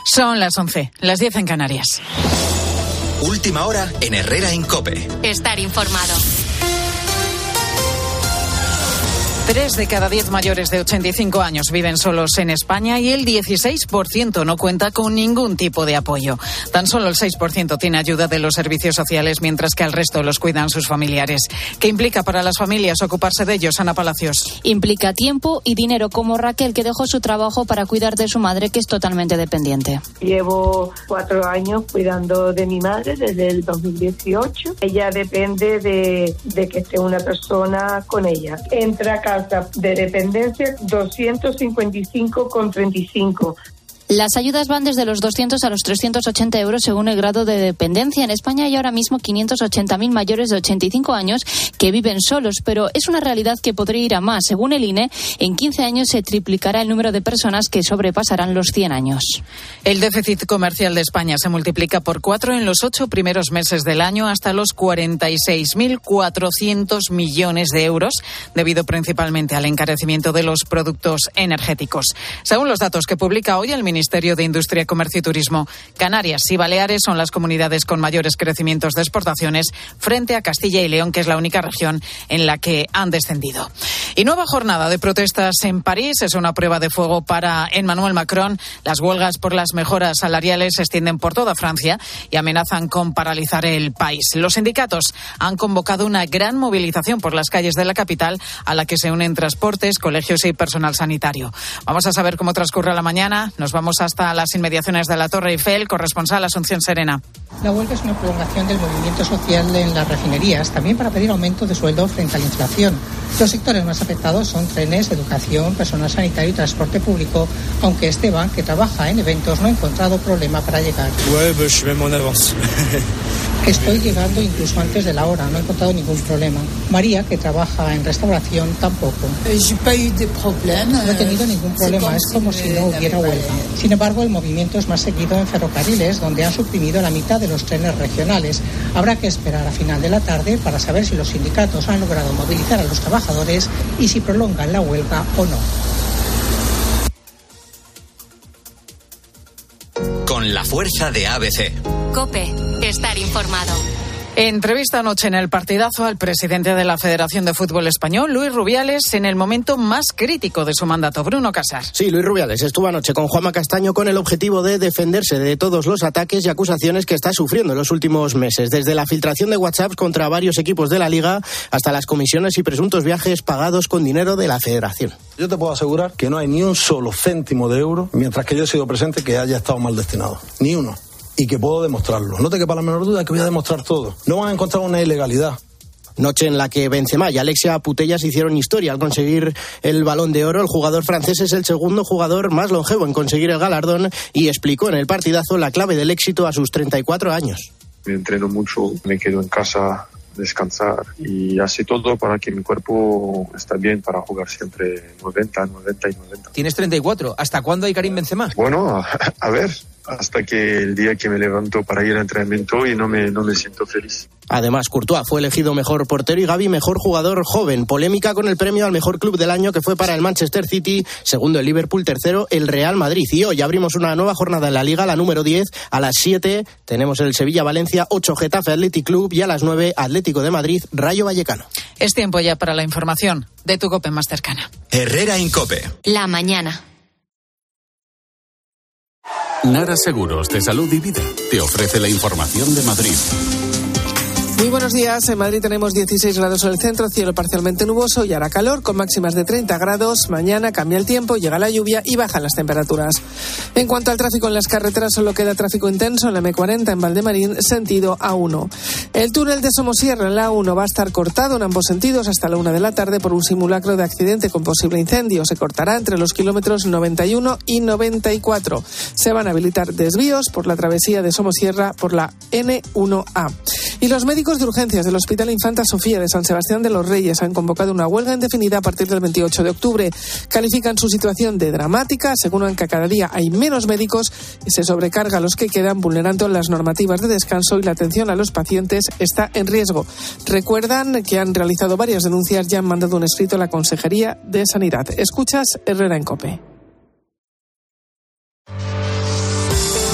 Son las 11, las 10 en Canarias. Última hora en Herrera en COPE. Estar informado. 3 de cada 10 mayores de 85 años viven solos en España y el 16% no cuenta con ningún tipo de apoyo. Tan solo el 6% tiene ayuda de los servicios sociales, mientras que al resto los cuidan sus familiares. ¿Qué implica para las familias ocuparse de ellos, Ana Palacios? Implica tiempo y dinero, como Raquel, que dejó su trabajo para cuidar de su madre, que es totalmente dependiente. Llevo 4 años cuidando de mi madre desde el 2018. Ella depende de que esté una persona con ella. Entra a casa de dependencia 255,35. Las ayudas van desde los 200 a los 380 euros según el grado de dependencia. En España hay ahora mismo 580.000 mayores de 85 años que viven solos, pero es una realidad que podría ir a más. Según el INE, en 15 años se triplicará el número de personas que sobrepasarán los 100 años. El déficit comercial de España se multiplica por 4 en los 8 primeros meses del año, hasta los 46.400 millones de euros, debido principalmente al encarecimiento de los productos energéticos. Según los datos que publica hoy el Ministerio de Industria, Comercio y Turismo, Canarias y Baleares son las comunidades con mayores crecimientos de exportaciones frente a Castilla y León, que es la única región en la que han descendido. Y nueva jornada de protestas en París. Es una prueba de fuego para Emmanuel Macron. Las huelgas por las mejoras salariales se extienden por toda Francia y amenazan con paralizar el país. Los sindicatos han convocado una gran movilización por las calles de la capital, a la que se unen transportes, colegios y personal sanitario. Vamos a saber cómo transcurre la mañana. Nos vamos hasta las inmediaciones de la Torre Eiffel. Corresponsal Asunción Serena. La huelga es una prolongación del movimiento social en las refinerías, también para pedir aumento de sueldo frente a la inflación. Los sectores más afectados son trenes, educación, personal sanitario y transporte público, aunque Esteban, que trabaja en eventos, no ha encontrado problema para llegar. Estoy llegando incluso antes de la hora, no he encontrado ningún problema. María, que trabaja en restauración, tampoco. No he tenido ningún problema, es como si no hubiera huelga. Sin embargo, el movimiento es más seguido en ferrocarriles, donde han suprimido la mitad de los trenes regionales. Habrá que esperar a final de la tarde para saber si los sindicatos han logrado movilizar a los trabajadores y si prolongan la huelga o no. Con la fuerza de ABC. COPE. Estar informado. Entrevista anoche en El Partidazo al presidente de la Federación de Fútbol Español, Luis Rubiales, en el momento más crítico de su mandato. Bruno Casar. Sí, Luis Rubiales estuvo anoche con Juanma Castaño con el objetivo de defenderse de todos los ataques y acusaciones que está sufriendo en los últimos meses, desde la filtración de WhatsApp contra varios equipos de la Liga hasta las comisiones y presuntos viajes pagados con dinero de la Federación. Yo te puedo asegurar que no hay ni un solo céntimo de euro, mientras que yo he sido presente, que haya estado mal destinado. Ni uno. Y que puedo demostrarlo. No te quepa la menor duda que voy a demostrar todo. No van a encontrar una ilegalidad. Noche en la que Benzema y Alexia Putellas hicieron historia al conseguir el Balón de Oro. El jugador francés es el segundo jugador más longevo en conseguir el galardón y explicó en El Partidazo la clave del éxito a sus 34 años. Me entreno mucho, me quedo en casa, descansar y así todo para que mi cuerpo esté bien para jugar siempre 90 y 90. Tienes 34. ¿Hasta cuándo hay Karim Benzema? Bueno, a ver, hasta que el día que me levanto para ir al entrenamiento y no me siento feliz. Además, Courtois fue elegido mejor portero y Gavi mejor jugador joven. Polémica con el premio al mejor club del año, que fue para el Manchester City, segundo el Liverpool, tercero el Real Madrid. Y hoy abrimos una nueva jornada en la Liga, la número 10. A las 7 tenemos el Sevilla-Valencia, 8 Getafe Athletic Club y a las 9 Atlético de Madrid, Rayo Vallecano. Es tiempo ya para la información de tu COPE más cercana. Herrera en COPE. La mañana. Nara Seguros de Salud y Vida te ofrece la información de Madrid. Muy buenos días. En Madrid tenemos 16 grados en el centro, cielo parcialmente nuboso y hará calor con máximas de 30 grados. Mañana cambia el tiempo, llega la lluvia y bajan las temperaturas. En cuanto al tráfico en las carreteras, solo queda tráfico intenso en la M40 en Valdemarín, sentido A1. El túnel de Somosierra en la A1 va a estar cortado en ambos sentidos hasta la 1 de la tarde por un simulacro de accidente con posible incendio. Se cortará entre los kilómetros 91 y 94. Se van a habilitar desvíos por la travesía de Somosierra por la N1A. Y los médicos de urgencias del Hospital Infanta Sofía de San Sebastián de los Reyes han convocado una huelga indefinida a partir del 28 de octubre. Califican su situación de dramática, aseguran que cada día hay menos médicos y se sobrecarga a los que quedan, vulnerando las normativas de descanso, y la atención a los pacientes está en riesgo. Recuerdan que han realizado varias denuncias y han mandado un escrito a la Consejería de Sanidad. Escuchas Herrera en COPE.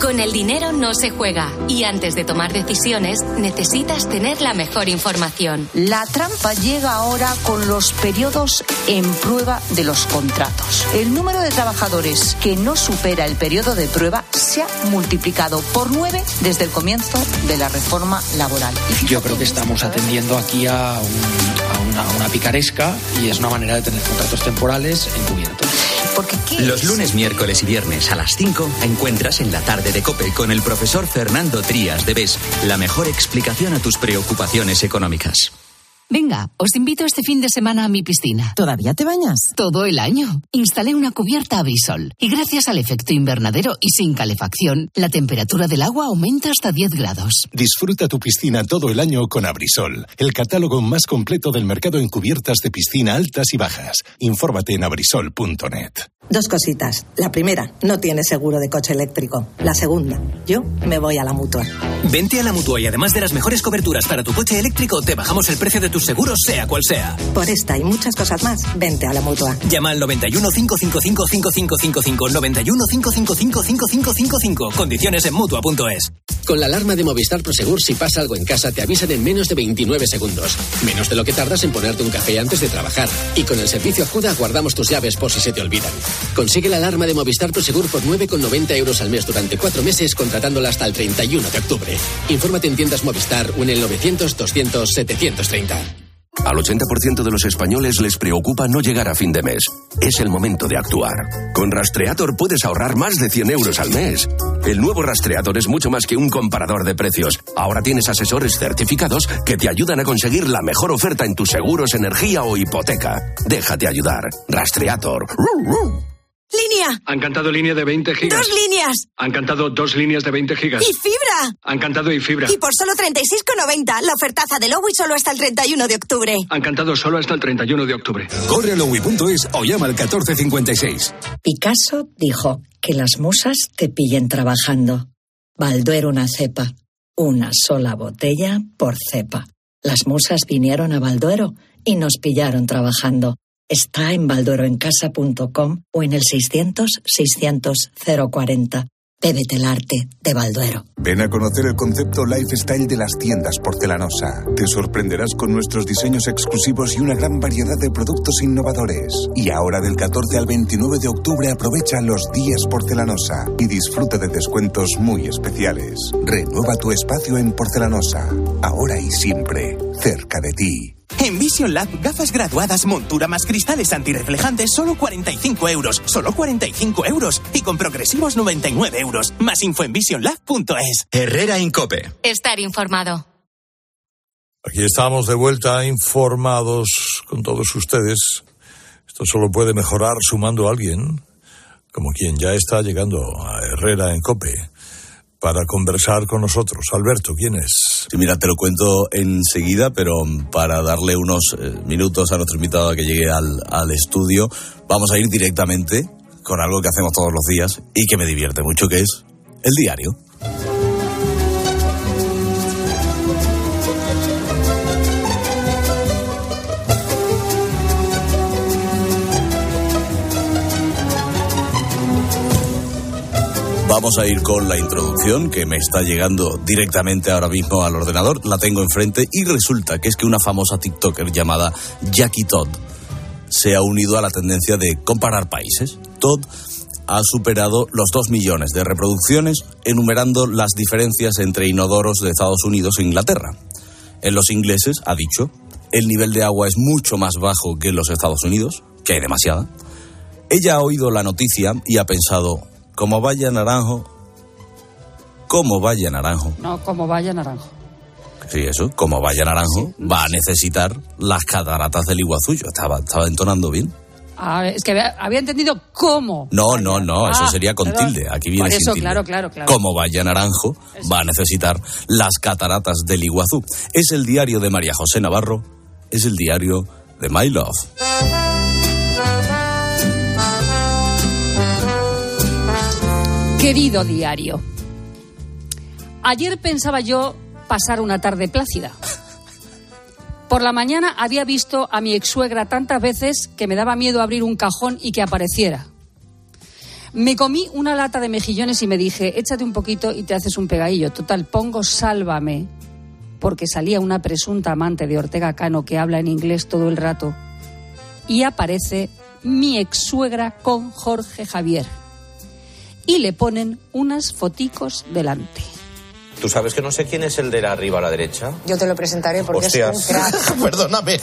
Con el dinero no se juega y antes de tomar decisiones necesitas tener la mejor información. La trampa llega ahora con los periodos en prueba de los contratos. El número de trabajadores que no supera el periodo de prueba se ha multiplicado por 9 desde el comienzo de la reforma laboral. Yo creo que estamos atendiendo aquí a una picaresca y es una manera de tener contratos temporales encubiertos. Los lunes, miércoles y viernes a las 5 encuentras en la tarde de COPE con el profesor Fernando Trías de BES la mejor explicación a tus preocupaciones económicas. Venga, os invito este fin de semana a mi piscina. ¿Todavía te bañas? Todo el año. Instalé una cubierta Abrisol y gracias al efecto invernadero y sin calefacción, la temperatura del agua aumenta hasta 10 grados. Disfruta tu piscina todo el año con Abrisol, el catálogo más completo del mercado en cubiertas de piscina altas y bajas. Infórmate en abrisol.net. 2 cositas. La primera, no tienes seguro de coche eléctrico. La segunda, yo me voy a la Mutua. Vente a la Mutua y además de las mejores coberturas para tu coche eléctrico, te bajamos el precio de tus seguros, sea cual sea. Por esta y muchas cosas más, vente a la Mutua. Llama al 91 555 5555, 91 555 5555. Condiciones en Mutua.es. Con la alarma de Movistar Prosegur, si pasa algo en casa, te avisan en menos de 29 segundos. Menos de lo que tardas en ponerte un café antes de trabajar. Y con el servicio Ajuda guardamos tus llaves por si se te olvidan. Consigue la alarma de Movistar Prosegur por 9,90 € al mes durante 4 meses, contratándola hasta el 31 de octubre. Infórmate en tiendas Movistar o en el 900 200 730. Al 80% de los españoles les preocupa no llegar a fin de mes. Es el momento de actuar. Con Rastreator puedes ahorrar más de 100 € al mes. El nuevo Rastreator es mucho más que un comparador de precios. Ahora tienes asesores certificados que te ayudan a conseguir la mejor oferta en tus seguros, energía o hipoteca. Déjate ayudar. Rastreator. ¡Línea! Han cantado línea de 20 gigas. 2 líneas. Han cantado 2 líneas de 20 gigas. ¡Y fibra! Han cantado y fibra. Y por solo 36,90. La ofertaza de Lowy solo hasta el 31 de octubre. Han cantado solo hasta el 31 de octubre. Corre a lowy.es o llama al 1456. Picasso dijo que las musas te pillen trabajando. Balduero una cepa. Una sola botella por cepa. Las musas vinieron a Balduero y nos pillaron trabajando. Está en baldueroencasa.com o en el 600-600-040. Bébete el arte de Balduero. Ven a conocer el concepto lifestyle de las tiendas Porcelanosa. Te sorprenderás con nuestros diseños exclusivos y una gran variedad de productos innovadores. Y ahora del 14 al 29 de octubre aprovecha los días Porcelanosa y disfruta de descuentos muy especiales. Renueva tu espacio en Porcelanosa. Ahora y siempre, cerca de ti. En Vision Lab, gafas graduadas, montura más cristales antirreflejantes, solo 45 €. Solo 45 €. Y con progresivos 99 €. Más info en visionlab.es. Herrera Incope. Estar informado. Aquí estamos de vuelta informados con todos ustedes. Esto solo puede mejorar sumando a alguien, como quien ya está llegando a Herrera Incope, para conversar con nosotros. Alberto, ¿quién es? Sí, mira, te lo cuento enseguida, pero para darle unos minutos a nuestro invitado a que llegue al estudio, vamos a ir directamente con algo que hacemos todos los días y que me divierte mucho, que es el diario. Vamos a ir con la introducción que me está llegando directamente ahora mismo al ordenador. La tengo enfrente y resulta que es que una famosa TikToker llamada Jackie Todd se ha unido a la tendencia de comparar países. Todd ha superado los 2 millones de reproducciones enumerando las diferencias entre inodoros de Estados Unidos e Inglaterra. En los ingleses, ha dicho, el nivel de agua es mucho más bajo que en los Estados Unidos, que hay demasiada. Ella ha oído la noticia y ha pensado... Como vaya naranjo. No, como vaya naranjo. Sí, eso, como vaya naranjo, sí. Va a necesitar las cataratas del Iguazú. Yo estaba entonando bien. Es que había entendido cómo. No, eso sería con tilde. Aquí viene sin tilde. Claro. Como vaya naranjo, eso. Va a necesitar las cataratas del Iguazú. Es el diario de María José Navarro, es el diario de My Love. Querido diario, ayer pensaba yo pasar una tarde plácida. Por la mañana había visto a mi exsuegra tantas veces que me daba miedo abrir un cajón y que apareciera. Me comí una lata de mejillones y me dije, échate un poquito y te haces un pegadillo. Total, pongo Sálvame, porque salía una presunta amante de Ortega Cano que habla en inglés todo el rato. Y aparece mi ex-suegra con Jorge Javier. Y le ponen unas foticos delante. ¿Tú sabes que no sé quién es el de la arriba a la derecha? Yo te lo presentaré porque Hostias. es un crack. Perdóname.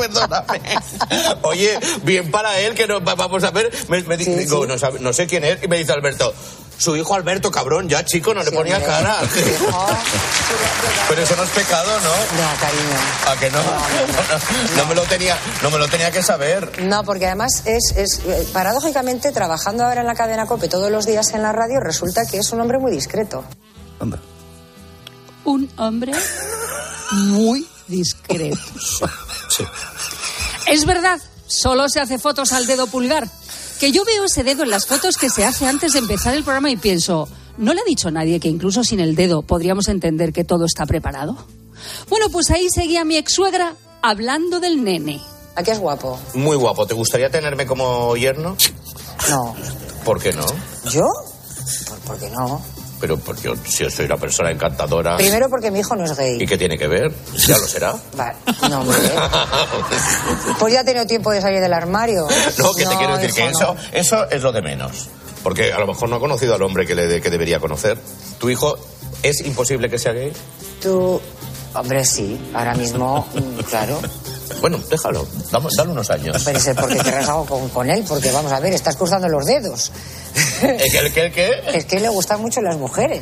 Oye, bien para él, que no, vamos a ver. Digo, no sé quién es, y me dice Alberto, su hijo Alberto, cabrón, ya chico, no le ponía hombre. cara. Pero eso no es pecado, ¿no? No, cariño. ¿A que no? No me lo tenía que saber. No, porque además es paradójicamente, trabajando ahora en la cadena COPE todos los días en la radio, resulta que es un hombre muy discreto. Anda. Un hombre muy discreto. Sí. Es verdad, solo se hace fotos al dedo pulgar. Que yo veo ese dedo en las fotos que se hace antes de empezar el programa y pienso, ¿no le ha dicho nadie que incluso sin el dedo podríamos entender que todo está preparado? Bueno, pues ahí seguía mi ex-suegra hablando del nene. ¿A qué es guapo? Muy guapo. ¿Te gustaría tenerme como yerno? No. ¿Por qué no? ¿Yo? ¿Por qué no? Pero porque yo soy una persona encantadora. Primero porque mi hijo no es gay. ¿Y qué tiene que ver? ¿Ya lo será? Vale, no, hombre. Pues ya ha tenido tiempo de salir del armario. No, que te quiero decir que hijo, eso es lo de menos. Porque a lo mejor no ha conocido al hombre que debería conocer. ¿Tu hijo es imposible que sea gay? Tú, hombre, sí. Ahora mismo, claro. Bueno, déjalo. Dale unos años. Pero es porque querrás algo con él, porque vamos a ver, estás cruzando los dedos. ¿El qué? Es que le gustan mucho las mujeres.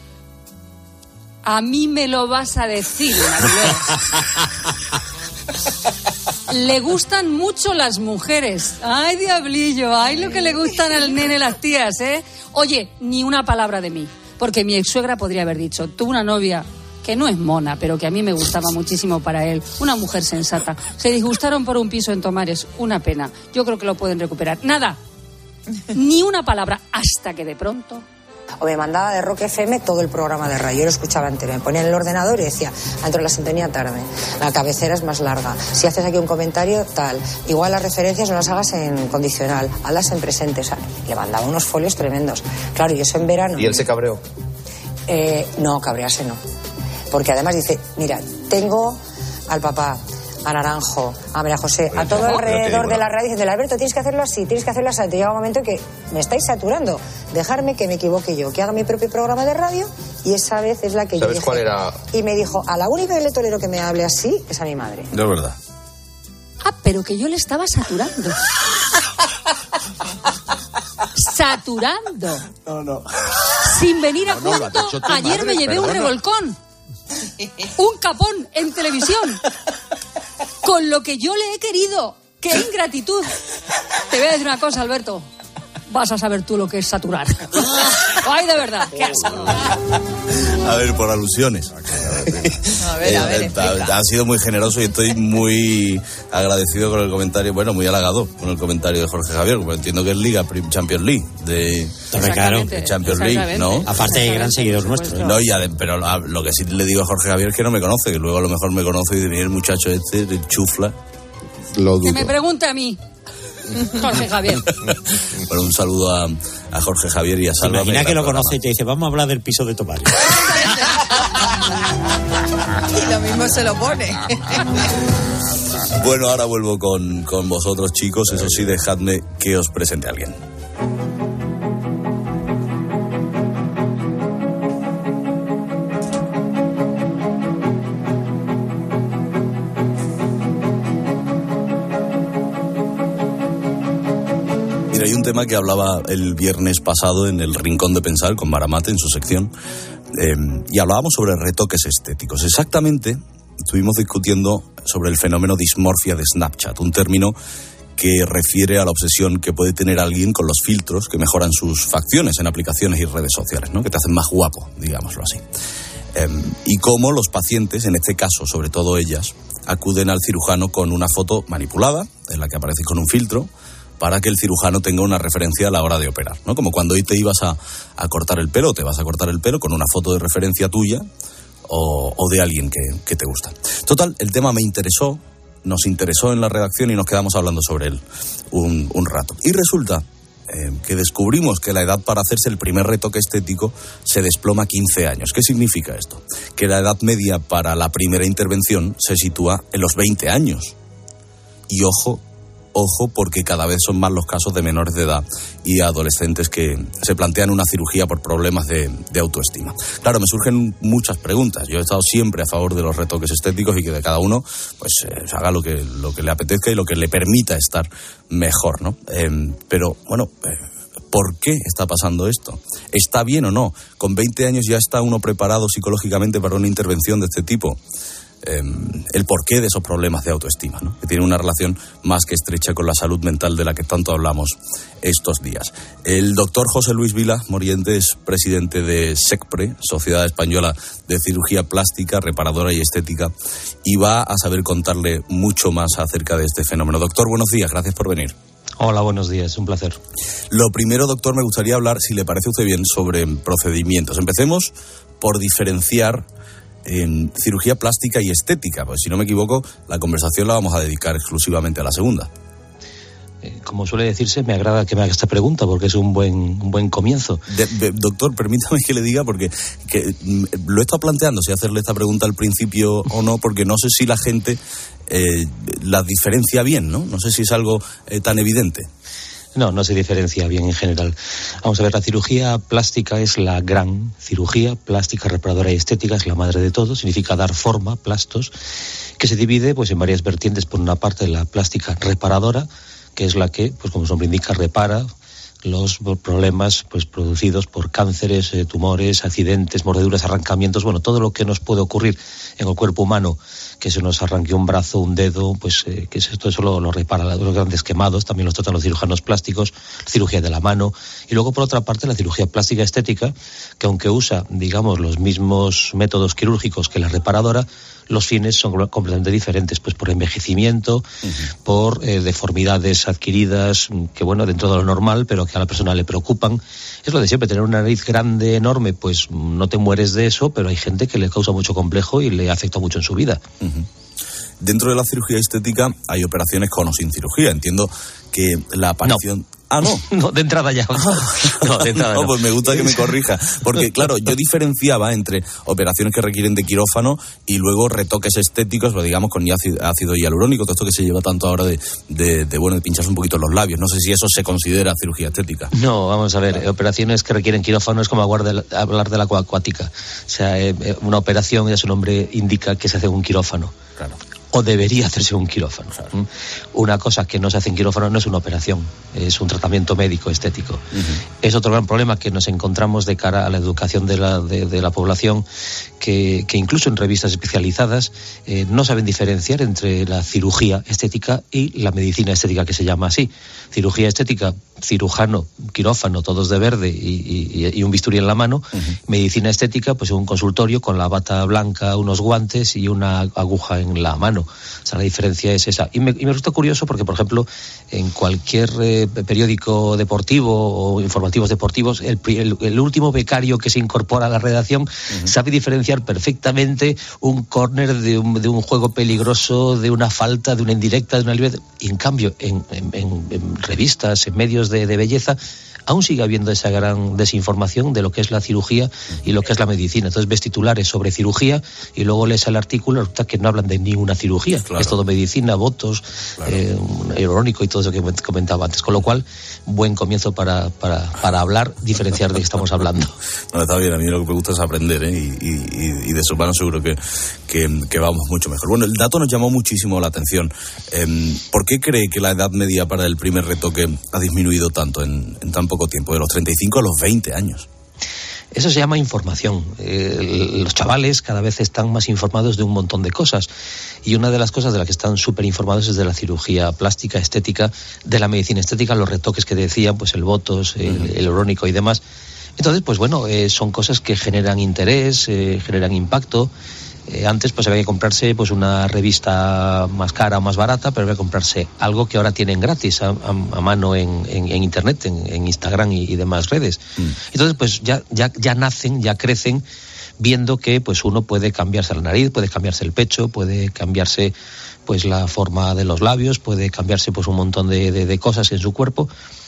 A mí me lo vas a decir, Mariló. Le gustan mucho las mujeres. Ay, diablillo, ay, lo que le gustan al nene las tías, ¿eh? Oye, ni una palabra de mí, porque mi ex-suegra podría haber dicho, tuve una novia que no es mona, pero que a mí me gustaba muchísimo para él, una mujer sensata. Se disgustaron por un piso en Tomares, una pena. Yo creo que lo pueden recuperar. Nada, ni una palabra, hasta que de pronto... O me mandaba de Rock FM todo el programa de radio. Yo lo escuchaba entero. Me ponía en el ordenador y decía, dentro de la sintonía tarde. La cabecera es más larga. Si haces aquí un comentario, tal. Igual las referencias no las hagas en condicional, hazlas en presente. O sea, le mandaba unos folios tremendos. Claro, y eso en verano. ¿Y él se cabreó? No, cabrearse no. Porque además dice, mira, tengo al papá, a Naranjo, a María José, a todo alrededor de la radio, diciendo, Alberto, tienes que hacerlo así, tienes que hacerlo así. Te llega un momento que me estáis saturando. Dejarme que me equivoque yo, que haga mi propio programa de radio, y esa vez es la que yo dije. ¿Sabes cuál era? Y me dijo, a la única que le tolero que me hable así es a mi madre. De verdad. Ah, pero que yo le estaba saturando. Saturando. No. Sin venir a cuento, ayer me llevé un revolcón. Un capón en televisión. Con lo que yo le he querido. ¡Qué ingratitud! Te voy a decir una cosa, Alberto. Vas a saber tú lo que es saturar. Ay, de verdad, qué asco. A ver, por alusiones. A ver, ha sido muy generoso y estoy muy agradecido con el comentario, bueno, muy halagado con el comentario de Jorge Javier, porque entiendo que es Liga Champions League de Champions League, ¿no? Aparte de gran seguidor nuestro. No, pero lo que sí le digo a Jorge Javier es que no me conoce, que luego a lo mejor me conoce y dice, el muchacho este de chufla. Lo dudo. Que me pregunte a mí. Jorge Javier. Bueno, un saludo a Jorge Javier y a Sálvame. Imagina que lo conoce y te dice, vamos a hablar del piso de Tomares. Y lo mismo se lo pone. Bueno, ahora vuelvo con vosotros, chicos. Eso sí, dejadme que os presente a alguien. Hay un tema que hablaba el viernes pasado en el Rincón de Pensar con Maramate en su sección, y hablábamos sobre retoques estéticos. Exactamente, estuvimos discutiendo sobre el fenómeno dismorfia de Snapchat, un término que refiere a la obsesión que puede tener alguien con los filtros que mejoran sus facciones en aplicaciones y redes sociales, ¿no? Que te hacen más guapo, digámoslo así. Y cómo los pacientes, en este caso sobre todo ellas, acuden al cirujano con una foto manipulada, en la que aparece con un filtro, para que el cirujano tenga una referencia a la hora de operar, ¿no? Como cuando hoy te ibas a cortar el pelo, te vas a cortar el pelo con una foto de referencia tuya o de alguien que te gusta. Total, el tema nos interesó en la redacción y nos quedamos hablando sobre él un rato. Y resulta que descubrimos que la edad para hacerse el primer retoque estético se desploma 15 años. ¿Qué significa esto? Que la edad media para la primera intervención se sitúa en los 20 años. Y ojo, porque cada vez son más los casos de menores de edad y adolescentes que se plantean una cirugía por problemas de autoestima. Claro, me surgen muchas preguntas. Yo he estado siempre a favor de los retoques estéticos y que de cada uno pues haga lo que le apetezca y lo que le permita estar mejor, ¿no? Pero, bueno, ¿por qué está pasando esto? ¿Está bien o no? Con 20 años ya está uno preparado psicológicamente para una intervención de este tipo. El porqué de esos problemas de autoestima, ¿no? Que tiene una relación más que estrecha con la salud mental de la que tanto hablamos estos días. El doctor José Luis Vila Moriente es presidente de SECPRE, Sociedad Española de Cirugía Plástica, Reparadora y Estética, y va a saber contarle mucho más acerca de este fenómeno. Doctor, buenos días, gracias por venir. Hola, buenos días, un placer. Lo primero, doctor, me gustaría hablar, si le parece a usted bien, sobre procedimientos. Empecemos por diferenciar en cirugía plástica y estética, pues si no me equivoco, la conversación la vamos a dedicar exclusivamente a la segunda. Como suele decirse, me agrada que me haga esta pregunta porque es un buen comienzo. Doctor, permítame que le diga, porque lo he estado planteando, si hacerle esta pregunta al principio o no, porque no sé si la gente la diferencia bien, ¿no? No sé si es algo tan evidente. No se diferencia bien en general. Vamos a ver, la cirugía plástica es la gran cirugía, plástica, reparadora y estética, es la madre de todo, significa dar forma, plastos, que se divide pues en varias vertientes. Por una parte, la plástica reparadora, que es la que, pues como su nombre indica, repara los problemas pues producidos por cánceres, tumores, accidentes, mordeduras, arrancamientos, bueno, todo lo que nos puede ocurrir en el cuerpo humano, que se nos arranque un brazo, un dedo, pues que esto eso lo repara. Los grandes quemados también los tratan los cirujanos plásticos, cirugía de la mano. Y luego, por otra parte, la cirugía plástica estética, que aunque usa, digamos, los mismos métodos quirúrgicos que la reparadora, los fines son completamente diferentes, pues por envejecimiento, por deformidades adquiridas, que bueno, dentro de lo normal, pero que a la persona le preocupan. Es lo de siempre, tener una nariz grande, enorme, pues no te mueres de eso, pero hay gente que le causa mucho complejo y le afecta mucho en su vida. Dentro de la cirugía estética hay operaciones con o sin cirugía. Entiendo que la aparición... No. No, de entrada ya. No, de entrada no, pues me gusta que me corrija. Porque, claro, yo diferenciaba entre operaciones que requieren de quirófano y luego retoques estéticos, pues, digamos, con ácido hialurónico, todo esto que se lleva tanto ahora de pincharse un poquito los labios. No sé si eso se considera cirugía estética. No, vamos a ver, operaciones que requieren quirófano es como hablar de la coacuática. O sea, una operación, ya su nombre indica que se hace en un quirófano. Claro. O debería hacerse un quirófano. Una cosa que no se hace en quirófano no es una operación, es un tratamiento médico estético. Es otro gran problema que nos encontramos de cara a la educación de la población, que incluso en revistas especializadas no saben diferenciar entre la cirugía estética y la medicina estética, que se llama así. Cirugía estética, cirujano, quirófano, todos de verde y un bisturí en la mano. Medicina estética, pues un consultorio con la bata blanca, unos guantes y una aguja en la mano. O sea, la diferencia es esa. Y me resulta curioso porque, por ejemplo, en cualquier periódico deportivo o informativos deportivos, el último becario que se incorpora a la redacción sabe diferenciar perfectamente un córner de un juego peligroso, de una falta, de una indirecta, de una libre. Y en cambio, en revistas, en medios de belleza, aún sigue habiendo esa gran desinformación de lo que es la cirugía y lo que es la medicina. Entonces ves titulares sobre cirugía y luego lees el artículo, resulta que no hablan de ninguna cirugía. Claro. Es todo medicina, botox, hialurónico y todo eso que comentaba antes. Con lo cual, buen comienzo para hablar, diferenciar de qué estamos hablando. No, está bien, a mí lo que me gusta es aprender, y de su mano seguro que vamos mucho mejor. Bueno, el dato nos llamó muchísimo la atención. ¿Por qué cree que la edad media para el primer retoque ha disminuido tanto en tan poco tiempo, de los 35 a los 20 años? Eso se llama información. Los chavales cada vez están más informados de un montón de cosas. Y una de las cosas de las que están súper informados es de la cirugía plástica, estética, de la medicina estética, los retoques que decían, pues el botox, el hialurónico y demás. Entonces, pues bueno, son cosas que generan interés, generan impacto. Antes pues había que comprarse pues una revista más cara o más barata, pero había que comprarse algo que ahora tienen gratis a mano en internet, en Instagram y demás redes. Entonces pues ya nacen, ya crecen viendo que pues uno puede cambiarse la nariz, puede cambiarse el pecho, puede cambiarse pues la forma de los labios, puede cambiarse pues un montón de cosas en su cuerpo.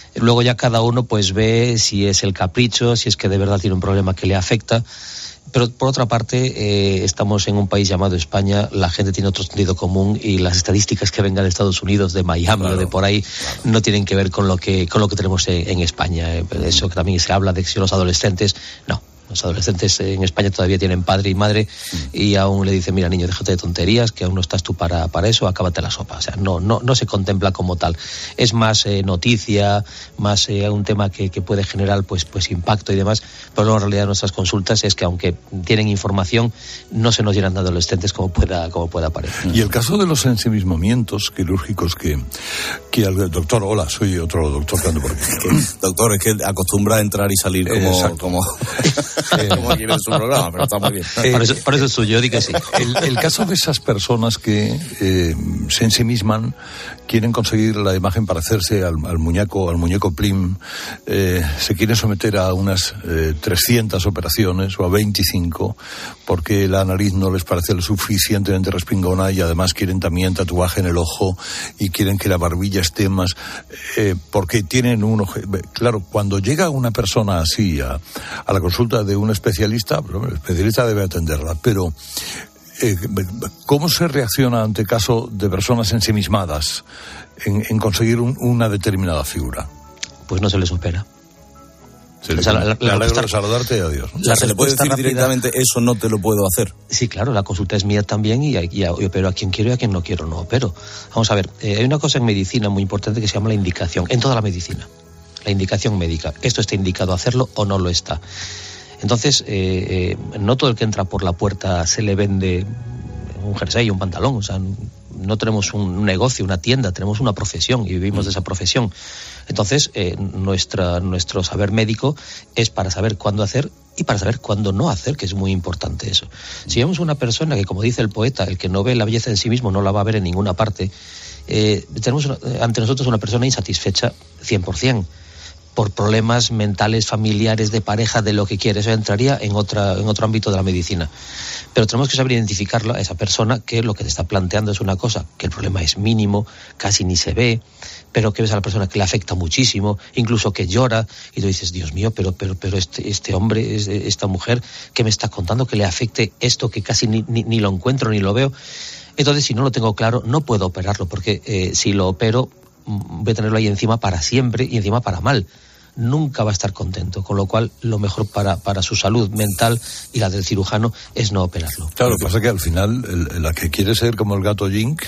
Luego ya cada uno pues ve si es el capricho, si es que de verdad tiene un problema que le afecta. Pero por otra parte, estamos en un país llamado España, la gente tiene otro sentido común y las estadísticas que vengan de Estados Unidos, de Miami o de por ahí, no tienen que ver con lo que tenemos en España. Eso que también se habla de que los adolescentes, no. Los adolescentes en España todavía tienen padre y madre y aún le dicen, mira niño, déjate de tonterías, que aún no estás tú para eso, acábate la sopa. O sea, no se contempla como tal. Es más noticia, más un tema que puede generar pues impacto y demás, pero luego en realidad nuestras consultas es que aunque tienen información, no se nos llenan de adolescentes como pueda parecer. Y el caso de los ensimismamientos quirúrgicos que el doctor, hola, soy otro doctor que ando por aquí. Doctor, es que acostumbra a entrar y salir como quiere en su programa, pero está muy bien. Por eso es suyo, di que sí. El caso de esas personas que se ensimisman, quieren conseguir la imagen parecerse al muñeco Plim, se quieren someter a unas 300 operaciones o a 25 porque la nariz no les parece lo suficientemente respingona y además quieren también tatuaje en el ojo y quieren que la barbilla esté más porque tienen un ojo. Claro, cuando llega una persona así a la consulta de un especialista, pues, el especialista debe atenderla, pero ¿cómo se reacciona ante caso de personas ensimismadas en conseguir una determinada figura? Pues no se les opera. Me alegro de saludarte y adiós, ¿no? ¿Se le puede decir directamente eso no te lo puedo hacer? Sí, claro, la consulta es mía también y opero a quien quiero y a quien no quiero no opero. Vamos a ver, hay una cosa en medicina muy importante que se llama la indicación, en toda la medicina. La indicación médica. ¿Esto está indicado a hacerlo o no lo está? Entonces, no todo el que entra por la puerta se le vende un jersey, un pantalón. O sea, no tenemos un negocio, una tienda, tenemos una profesión y vivimos de esa profesión. Entonces, nuestro saber médico es para saber cuándo hacer y para saber cuándo no hacer, que es muy importante eso. Si vemos una persona que, como dice el poeta, el que no ve la belleza en sí mismo no la va a ver en ninguna parte, tenemos ante nosotros una persona insatisfecha 100%. Por problemas mentales, familiares, de pareja, de lo que quiere. Eso entraría en otro ámbito de la medicina. Pero tenemos que saber identificarlo a esa persona que lo que te está planteando es una cosa, que el problema es mínimo, casi ni se ve, pero que ves a la persona que le afecta muchísimo, incluso que llora, y tú dices, Dios mío, pero este hombre, esta mujer, que me está contando que le afecte esto que casi ni lo encuentro ni lo veo. Entonces, si no lo tengo claro, no puedo operarlo, porque si lo opero, voy a tenerlo ahí encima para siempre y encima para mal. Nunca va a estar contento, con lo cual lo mejor para su salud mental y la del cirujano es no operarlo. Claro, lo que pasa es que al final la que quiere ser como el gato Jink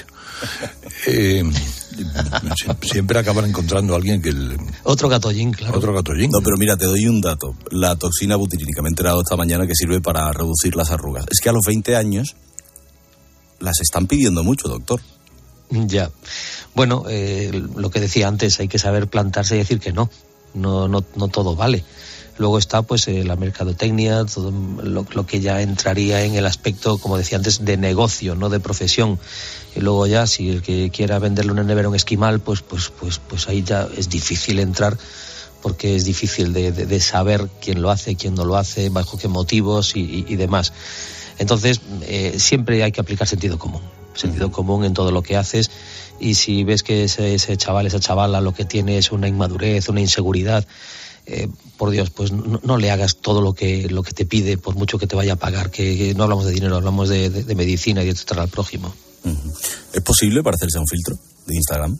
siempre acaban encontrando a alguien que... Otro gato Jink, claro. Otro gato Jink. No, pero mira, te doy un dato. La toxina butírica, me he enterado esta mañana que sirve para reducir las arrugas. Es que a los 20 años las están pidiendo mucho, doctor. Ya. Bueno, lo que decía antes, hay que saber plantarse y decir que no todo vale. Luego está pues la mercadotecnia, todo lo que ya entraría en el aspecto, como decía antes, de negocio, no de profesión. Y luego ya, si el que quiera venderle una nevera a un esquimal, pues ahí ya es difícil entrar, porque es difícil de saber quién lo hace, quién no lo hace, bajo qué motivos y demás. Entonces, siempre hay que aplicar sentido común en todo lo que haces, y si ves que ese chaval, esa chavala, lo que tiene es una inmadurez, una inseguridad, por Dios, pues no le hagas todo lo que te pide, por mucho que te vaya a pagar, que no hablamos de dinero, hablamos de medicina y de tratar al prójimo. ¿Es posible parecerse a un filtro de Instagram?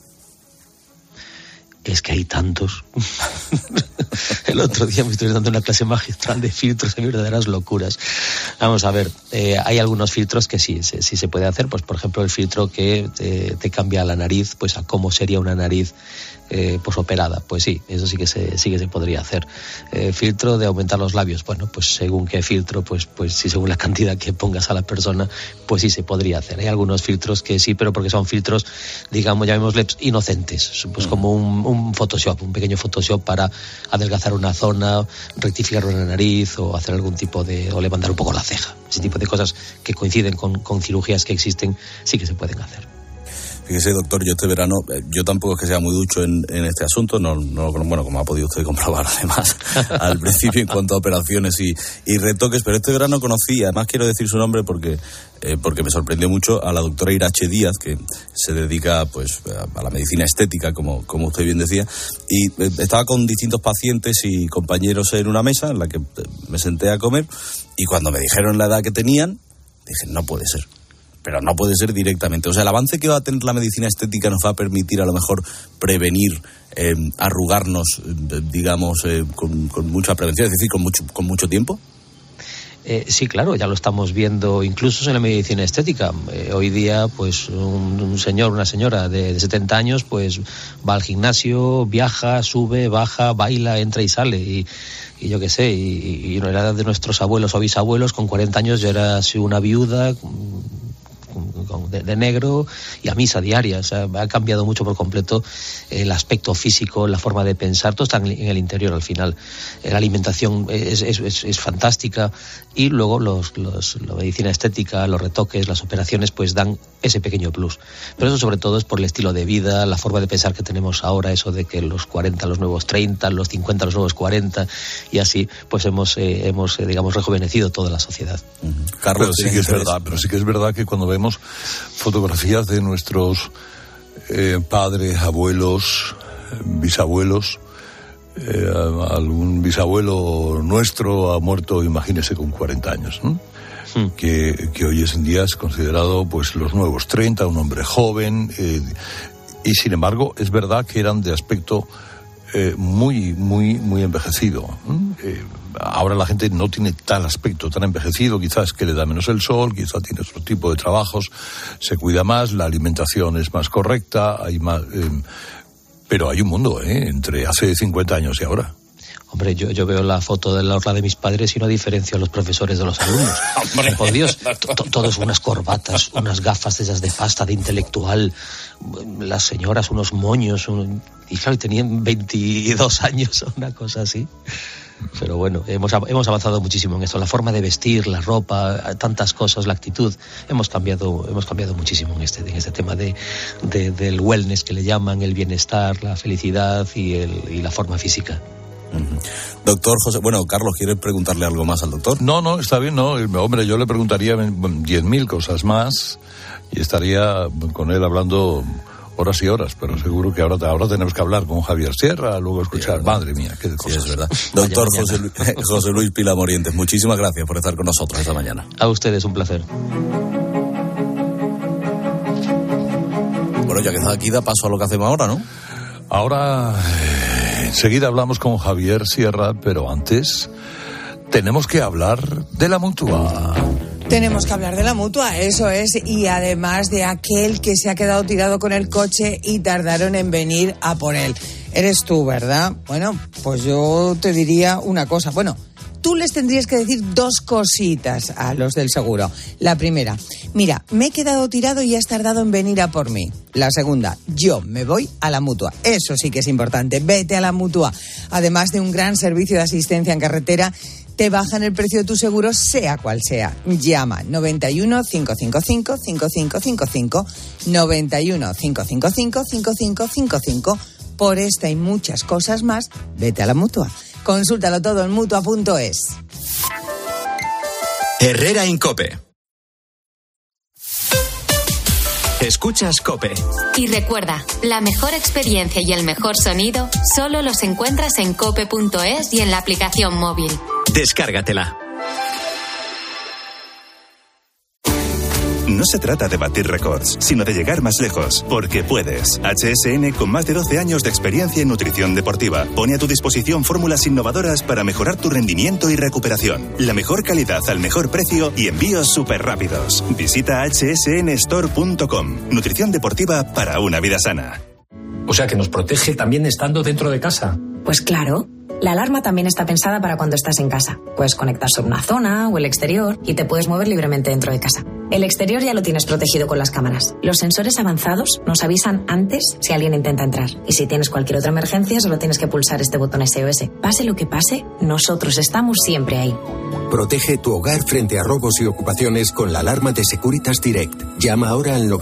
Es que hay tantos. El otro día me estoy dando una clase magistral de filtros, de verdaderas locuras. Vamos a ver, hay algunos filtros que sí se puede hacer. Pues por ejemplo el filtro que te cambia la nariz, pues a cómo sería una nariz pues operada. Pues sí, eso sí que se podría hacer. Filtro de aumentar los labios, bueno, pues según qué filtro, pues sí, según la cantidad que pongas a la persona, pues sí se podría hacer. Hay algunos filtros que sí, pero porque son filtros, digamos, llamémosle inocentes, pues como un Photoshop, un pequeño Photoshop para adelgazar una zona, rectificar una nariz o hacer algún tipo o levantar un poco la ceja. Ese tipo de cosas que coinciden con cirugías que existen, sí que se pueden hacer. Fíjese, doctor, yo este verano, yo tampoco es que sea muy ducho en este asunto, bueno, como ha podido usted comprobar además al principio en cuanto a operaciones y retoques, pero este verano conocí, además quiero decir su nombre porque me sorprendió mucho, a la doctora Irache Díaz, que se dedica pues a la medicina estética, como usted bien decía, y estaba con distintos pacientes y compañeros en una mesa en la que me senté a comer, y cuando me dijeron la edad que tenían, dije, no puede ser. Pero no puede ser directamente. O sea, el avance que va a tener la medicina estética nos va a permitir a lo mejor prevenir arrugarnos, digamos, con mucha prevención, es decir, con mucho tiempo. Sí, claro, ya lo estamos viendo incluso en la medicina estética. Hoy día, pues un señor, una señora de 70 años, pues va al gimnasio, viaja, sube, baja, baila, entra y sale. Y yo qué sé, y en la edad de nuestros abuelos o bisabuelos, con 40 años ya era así una viuda de negro y a misa diaria. O sea, ha cambiado mucho por completo el aspecto físico, la forma de pensar, todo está en el interior al final. La alimentación es fantástica, y luego la medicina estética, los retoques, las operaciones pues dan ese pequeño plus. Pero eso sobre todo es por el estilo de vida, la forma de pensar que tenemos ahora, eso de que los 40 los nuevos 30, los 50 los nuevos 40, y así pues hemos digamos rejuvenecido toda la sociedad. Carlos, pero sí que es verdad que cuando vemos fotografías de nuestros padres, abuelos, bisabuelos, algún bisabuelo nuestro ha muerto, imagínese, con 40 años, ¿no? Que hoy en día es considerado pues los nuevos 30, un hombre joven, y sin embargo es verdad que eran de aspecto muy envejecido. Ahora la gente no tiene tal aspecto tan envejecido, quizás que le da menos el sol, quizás tiene otro tipo de trabajos, se cuida más, la alimentación es más correcta, hay más, pero hay un mundo entre hace 50 años y ahora. Hombre, yo veo la foto de la orla de mis padres y no diferencio a los profesores de los alumnos. Por Dios, todos unas corbatas, unas gafas de esas de pasta, de intelectual, las señoras unos moños, y claro, tenían 22 años, una cosa así. Pero bueno, hemos avanzado muchísimo en esto, la forma de vestir, la ropa, tantas cosas, la actitud. Hemos cambiado muchísimo en este tema del wellness que le llaman, el bienestar, la felicidad y la forma física. Doctor José, Carlos, ¿quieres preguntarle algo más al doctor? No, está bien, no. Hombre, yo le preguntaría 10.000 cosas más y estaría con él hablando horas y horas, pero seguro que ahora tenemos que hablar con Javier Sierra, luego escuchar, madre mía, qué cosas. Sí, es verdad. Doctor José Luis Pila Morientes, muchísimas gracias por estar con nosotros esta mañana. A ustedes, un placer. Bueno, ya que está aquí, da paso a lo que hacemos ahora, ¿no? Ahora, enseguida hablamos con Javier Sierra, pero antes tenemos que hablar de la Mutua. Tenemos que hablar de la Mutua, eso es, y además de aquel que se ha quedado tirado con el coche y tardaron en venir a por él. Eres tú, ¿verdad? Bueno, pues yo te diría una cosa. Bueno, tú les tendrías que decir dos cositas a los del seguro. La primera, mira, me he quedado tirado y has tardado en venir a por mí. La segunda, yo me voy a la Mutua. Eso sí que es importante, vete a la Mutua. Además de un gran servicio de asistencia en carretera, te bajan el precio de tu seguro, sea cual sea. Llama 91 555 5555, 91 555 5555. Por esta y muchas cosas más, vete a la Mutua. Consúltalo todo en Mutua.es. Herrera Incope. Escuchas COPE. Y recuerda, la mejor experiencia y el mejor sonido solo los encuentras en cope.es y en la aplicación móvil. Descárgatela. No se trata de batir récords, sino de llegar más lejos, porque puedes. HSN, con más de 12 años de experiencia en nutrición deportiva, pone a tu disposición fórmulas innovadoras para mejorar tu rendimiento y recuperación. La mejor calidad al mejor precio y envíos súper rápidos. Visita hsnstore.com. Nutrición deportiva para una vida sana. O sea que nos protege también estando dentro de casa. Pues claro. La alarma también está pensada para cuando estás en casa. Puedes conectar sobre una zona o el exterior y te puedes mover libremente dentro de casa. El exterior ya lo tienes protegido con las cámaras. Los sensores avanzados nos avisan antes si alguien intenta entrar. Y si tienes cualquier otra emergencia, solo tienes que pulsar este botón SOS. Pase lo que pase, nosotros estamos siempre ahí. Protege tu hogar frente a robos y ocupaciones con la alarma de Securitas Direct. Llama ahora al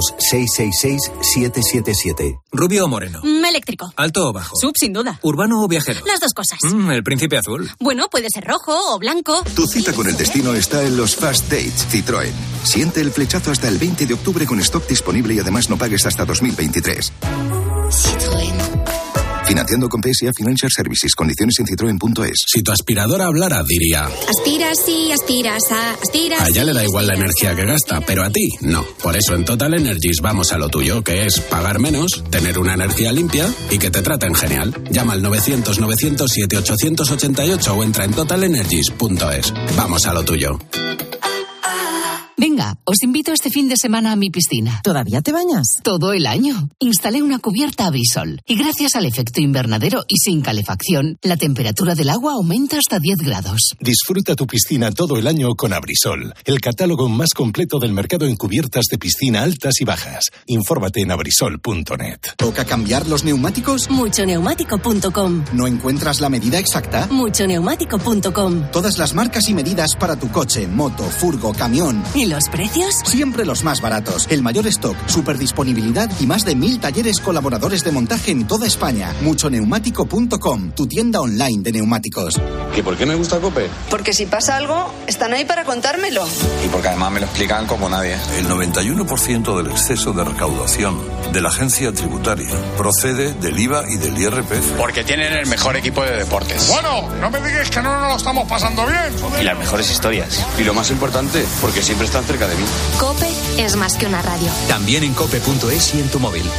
900-666-777. ¿Rubio o moreno? Eléctrico. ¿Alto o bajo? Sub, sin duda. ¿Urbano o viajero? Las dos cosas. El príncipe azul. Bueno, puede ser rojo o blanco. Tu cita con el destino está en los Fast Dates Citroën. Siente el flechazo hasta el 20 de octubre con stock disponible y además no pagues hasta 2023. Citroën. Financiando con PSA Financial Services. Condiciones en citroen.es. Si tu aspiradora hablara, diría... Aspiras y aspiras a... Aspiras. A ella le da igual la energía que gasta, pero a ti no. Por eso en Total Energies vamos a lo tuyo, que es pagar menos, tener una energía limpia y que te traten genial. Llama al 900-907-888 o entra en totalenergies.es. Vamos a lo tuyo. Venga, os invito este fin de semana a mi piscina. ¿Todavía te bañas? Todo el año. Instalé una cubierta Abrisol y gracias al efecto invernadero y sin calefacción, la temperatura del agua aumenta hasta 10 grados. Disfruta tu piscina todo el año con Abrisol, el catálogo más completo del mercado en cubiertas de piscina altas y bajas. Infórmate en abrisol.net. ¿Toca cambiar los neumáticos? Muchoneumático.com. ¿No encuentras la medida exacta? Muchoneumático.com. Todas las marcas y medidas para tu coche, moto, furgo, camión. ¿Y los precios? Siempre los más baratos. El mayor stock, superdisponibilidad y más de 1000 talleres colaboradores de montaje en toda España. Muchoneumático.com, tu tienda online de neumáticos. ¿Y por qué me gusta COPE? Porque si pasa algo, están ahí para contármelo. Y porque además me lo explican como nadie. El 91% del exceso de recaudación de la agencia tributaria procede del IVA y del IRPF. Porque tienen el mejor equipo de deportes. Bueno, no me digáis que no nos lo estamos pasando bien. Y las mejores historias. Y lo más importante, porque siempre están cerca de mí. COPE es más que una radio. También en cope.es y en tu móvil.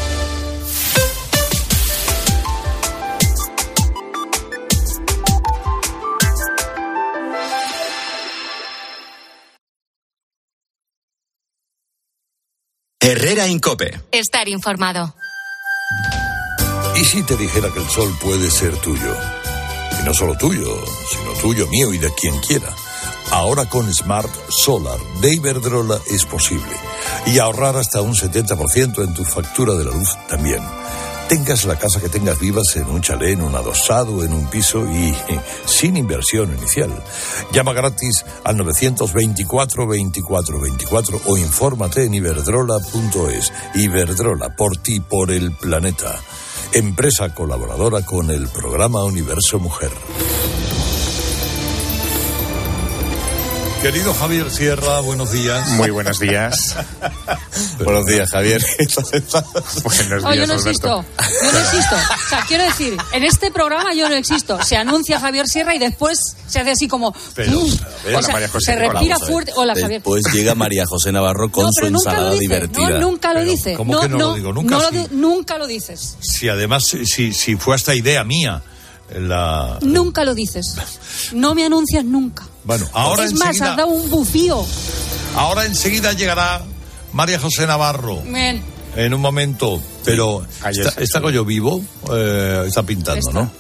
Herrera en COPE. Estar informado. ¿Y si te dijera que el sol puede ser tuyo? Y no solo tuyo, sino tuyo, mío y de quien quiera. Ahora con Smart Solar de Iberdrola es posible. Y ahorrar hasta un 70% en tu factura de la luz también. Tengas la casa que tengas, vivas en un chalet, en un adosado, en un piso y sin inversión inicial. Llama gratis al 924-24-24 o infórmate en iberdrola.es. Iberdrola, por ti, por el planeta. Empresa colaboradora con el programa Universo Mujer. Querido Javier Sierra, buenos días. Muy buenos días. Buenos días, Javier. Buenos días, yo no existo. O sea, quiero decir, en este programa yo no existo. Se anuncia Javier Sierra y después se hace así como... María José, se respira fuerte. Hola, Javier. Después llega María José Navarro con su ensalada divertida. No, nunca lo dice. ¿Cómo que no lo digo? Nunca lo dices. Si además, si fue esta idea mía... Nunca lo dices. No me anuncias nunca. Bueno, ahora es más, has dado un bufío. Ahora enseguida llegará María José Navarro. Bien. En un momento, pero ¿está Goyo vivo? Está pintando, ¿no?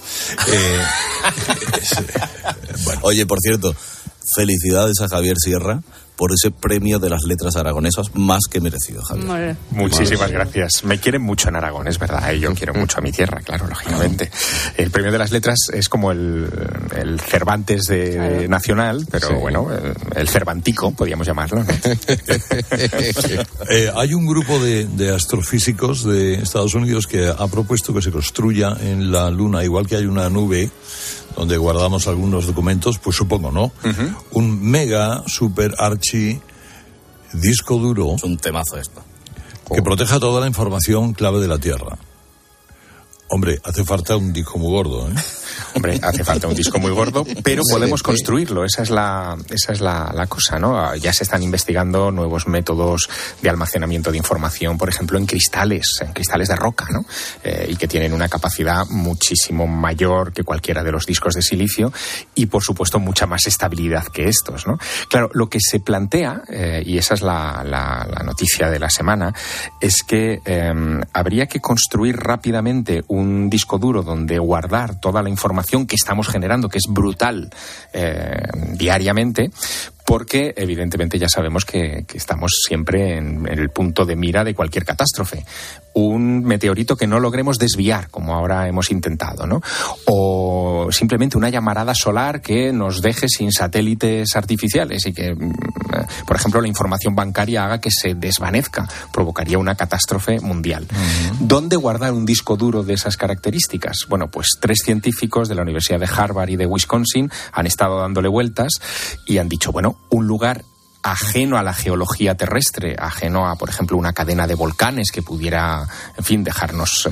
Bueno. Oye, por cierto, felicidades a Javier Sierra por ese premio de las letras aragonesas más que merecido, Javier. Muchísimas gracias. Me quieren mucho en Aragón, es verdad. Yo quiero mucho a mi tierra, claro, lógicamente. El premio de las letras es como el Cervantes nacional, pero bueno, el Cervantico, podríamos llamarlo, ¿no? Hay un grupo de astrofísicos de Estados Unidos que ha propuesto que se construya en la Luna, igual que hay una nube donde guardamos algunos documentos, pues supongo, ¿no? Un mega, super archi disco duro. Es un temazo esto. Que proteja toda la información clave de la Tierra. Hombre, hace falta un disco muy gordo, ¿eh? Hombre, hace falta un disco muy gordo, pero podemos construirlo. Esa es la cosa, ¿no? Ya se están investigando nuevos métodos de almacenamiento de información, por ejemplo, en cristales de roca, ¿no? Y que tienen una capacidad muchísimo mayor que cualquiera de los discos de silicio y, por supuesto, mucha más estabilidad que estos, ¿no? Claro, lo que se plantea, y esa es la noticia de la semana, es que habría que construir rápidamente un disco duro donde guardar toda la información información que estamos generando, que es brutal diariamente, porque evidentemente ya sabemos que estamos siempre en el punto de mira de cualquier catástrofe. Un meteorito que no logremos desviar, como ahora hemos intentado, ¿no? O simplemente una llamarada solar que nos deje sin satélites artificiales y que, por ejemplo, la información bancaria haga que se desvanezca, provocaría una catástrofe mundial. ¿Dónde guardar un disco duro de esas características? Bueno, pues 3 científicos de la Universidad de Harvard y de Wisconsin han estado dándole vueltas y han dicho, bueno, un lugar ajeno a la geología terrestre, ajeno a, por ejemplo, una cadena de volcanes que pudiera, en fin, dejarnos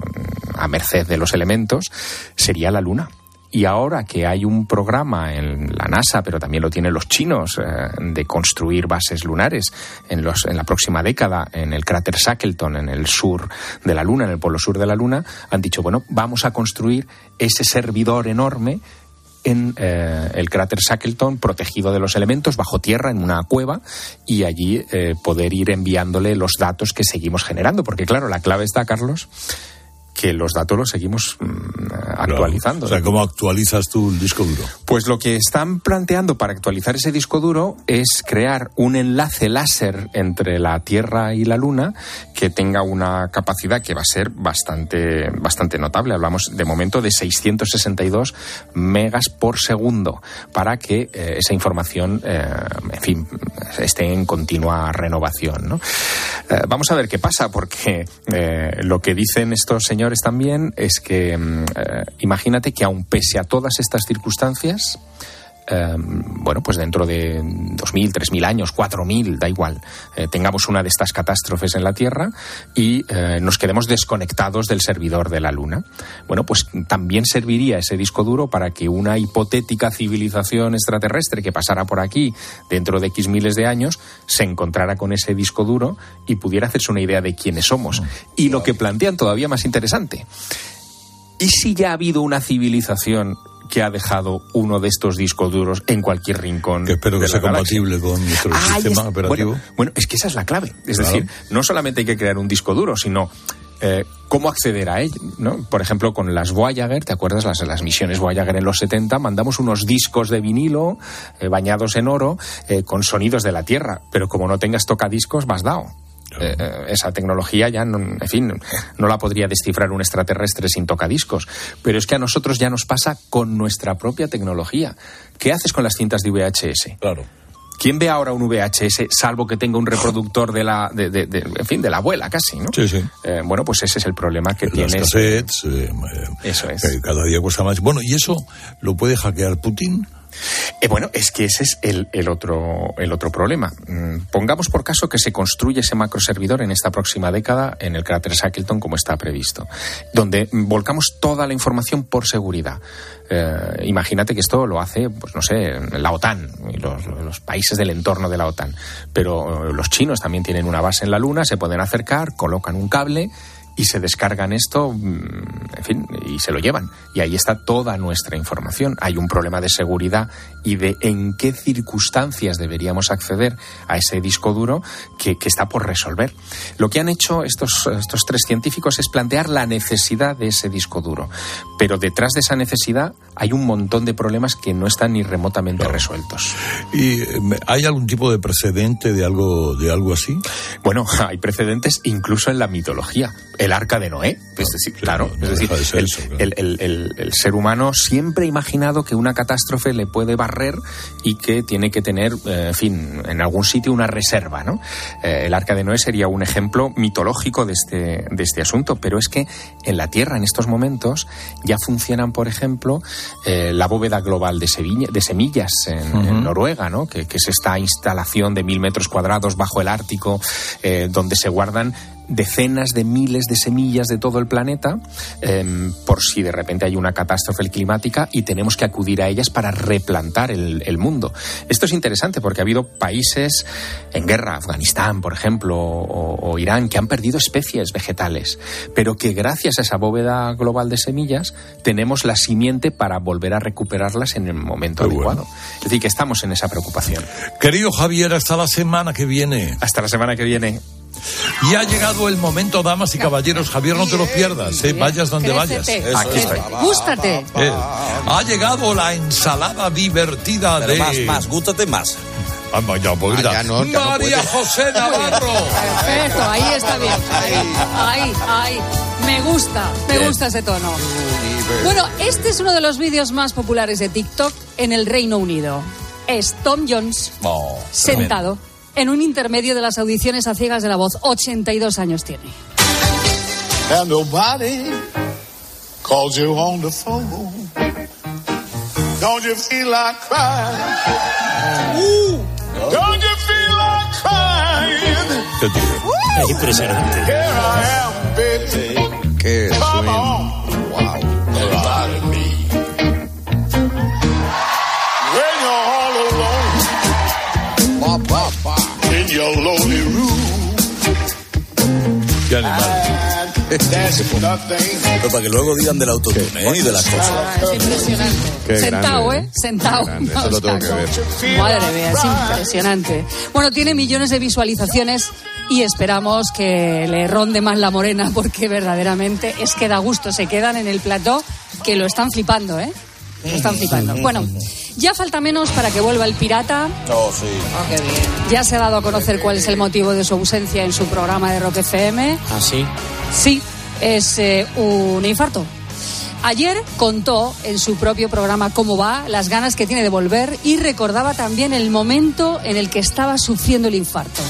a merced de los elementos, sería la Luna. Y ahora que hay un programa en la NASA, pero también lo tienen los chinos, de construir bases lunares en la próxima década en el cráter Shackleton, en el sur de la Luna, en el polo sur de la Luna, han dicho, bueno, vamos a construir ese servidor enorme en el cráter Shackleton, protegido de los elementos, bajo tierra, en una cueva, y allí poder ir enviándole los datos que seguimos generando. Porque claro, la clave está, Carlos, que los datos los seguimos actualizando. Claro. O sea, ¿cómo actualizas tú el disco duro? Pues lo que están planteando para actualizar ese disco duro es crear un enlace láser entre la Tierra y la Luna que tenga una capacidad que va a ser bastante notable. Hablamos de momento de 662 megas por segundo para que esa información, en fin, esté en continua renovación, ¿no? Vamos a ver qué pasa, porque lo que dicen estos señores también es que imagínate que aun pese a todas estas circunstancias, bueno, pues dentro de 2.000, 3.000 años, 4.000, da igual, tengamos una de estas catástrofes en la Tierra y nos quedemos desconectados del servidor de la Luna. Bueno, pues también serviría ese disco duro para que una hipotética civilización extraterrestre que pasara por aquí dentro de X miles de años se encontrara con ese disco duro y pudiera hacerse una idea de quiénes somos. Y lo que plantean todavía más interesante, ¿y si ya ha habido una civilización que ha dejado uno de estos discos duros en cualquier rincón? Que espero que sea compatible con nuestro sistema operativo. Bueno, es que esa es la clave. Es decir, no solamente hay que crear un disco duro, sino cómo acceder a él, ¿no? Por ejemplo, con las Voyager, ¿te acuerdas? Las misiones Voyager en los 70, mandamos unos discos de vinilo bañados en oro con sonidos de la Tierra, pero como no tengas tocadiscos, vas dado. Esa tecnología ya, en fin, no la podría descifrar un extraterrestre sin tocadiscos. Pero es que a nosotros ya nos pasa con nuestra propia tecnología. ¿Qué haces con las cintas de VHS? Claro. ¿Quién ve ahora un VHS salvo que tenga un reproductor de la abuela casi, ¿no? Sí, sí. Bueno, pues ese es el problema que tienes. Las cassettes, eso es. Cada día cuesta más. Bueno, ¿y eso lo puede hackear Putin? Bueno, es que ese es el otro problema. Pongamos por caso que se construye ese macroservidor en esta próxima década en el cráter Shackleton como está previsto, donde volcamos toda la información por seguridad. Imagínate que esto lo hace, pues no sé, la OTAN y los países del entorno de la OTAN, pero los chinos también tienen una base en la Luna, se pueden acercar, colocan un cable y se descargan esto, en fin, y se lo llevan. Y ahí está toda nuestra información. Hay un problema de seguridad y de en qué circunstancias deberíamos acceder a ese disco duro que está por resolver. Lo que han hecho estos 3 científicos es plantear la necesidad de ese disco duro. Pero detrás de esa necesidad hay un montón de problemas que no están ni remotamente resueltos. ¿Y hay algún tipo de precedente de algo así? Bueno, hay precedentes incluso en la mitología. El arca de Noé, es decir, claro, el ser humano siempre ha imaginado que una catástrofe le puede barrer y que tiene que tener, en fin, en algún sitio una reserva, ¿no? El arca de Noé sería un ejemplo mitológico de este asunto, pero es que en la Tierra en estos momentos ya funcionan, por ejemplo, la bóveda global de semillas en Noruega, ¿no? Que es esta instalación de 1.000 metros cuadrados bajo el Ártico, donde se guardan decenas de miles de semillas de todo el planeta, por si de repente hay una catástrofe climática y tenemos que acudir a ellas para replantar el mundo. Esto es interesante porque ha habido países en guerra, Afganistán, por ejemplo, o Irán, que han perdido especies vegetales, pero que gracias a esa bóveda global de semillas tenemos la simiente para volver a recuperarlas en el momento adecuado. Bueno. Es decir, que estamos en esa preocupación. Querido Javier, hasta la semana que viene. Hasta la semana que viene. Y ha llegado el momento, damas y caballeros. Javier, no te lo pierdas, vayas donde vayas. Aquí estoy. Gústate. Ha llegado la ensalada divertida. Pero más, gústate más. Ya, pues, ya no María José Navarro. Perfecto, ahí está bien. Ahí. Me gusta ese tono. Bueno, este es uno de los vídeos más populares de TikTok en el Reino Unido. Es Tom Jones sentado en un intermedio de las audiciones a ciegas de La Voz. 82 años tiene. And nobody calls you on the phone. Don't you feel like crying? Don't you feel like crying? Es impresionante. Here I am, baby. Qué Come sueño. on. Everybody me. When you're all alone. In your lonely room. Qué animal. There's nothing. Pero para que luego digan del autotune y de las cosas. Es impresionante. Qué Sentado, grande. Sentado. Grande, eso lo tengo que ver. Madre mía, es impresionante. Bueno, tiene millones de visualizaciones y esperamos que le ronde más la morena, porque verdaderamente es que da gusto. Se quedan en el plató que lo están flipando, Lo están flipando. Bueno, ya falta menos para que vuelva el pirata. Oh, sí. Qué bien. Ya se ha dado a conocer cuál es el motivo de su ausencia en su programa de Rock FM. ¿Ah, sí? Sí, es un infarto. Ayer contó en su propio programa cómo va, las ganas que tiene de volver, y recordaba también el momento en el que estaba sufriendo el infarto.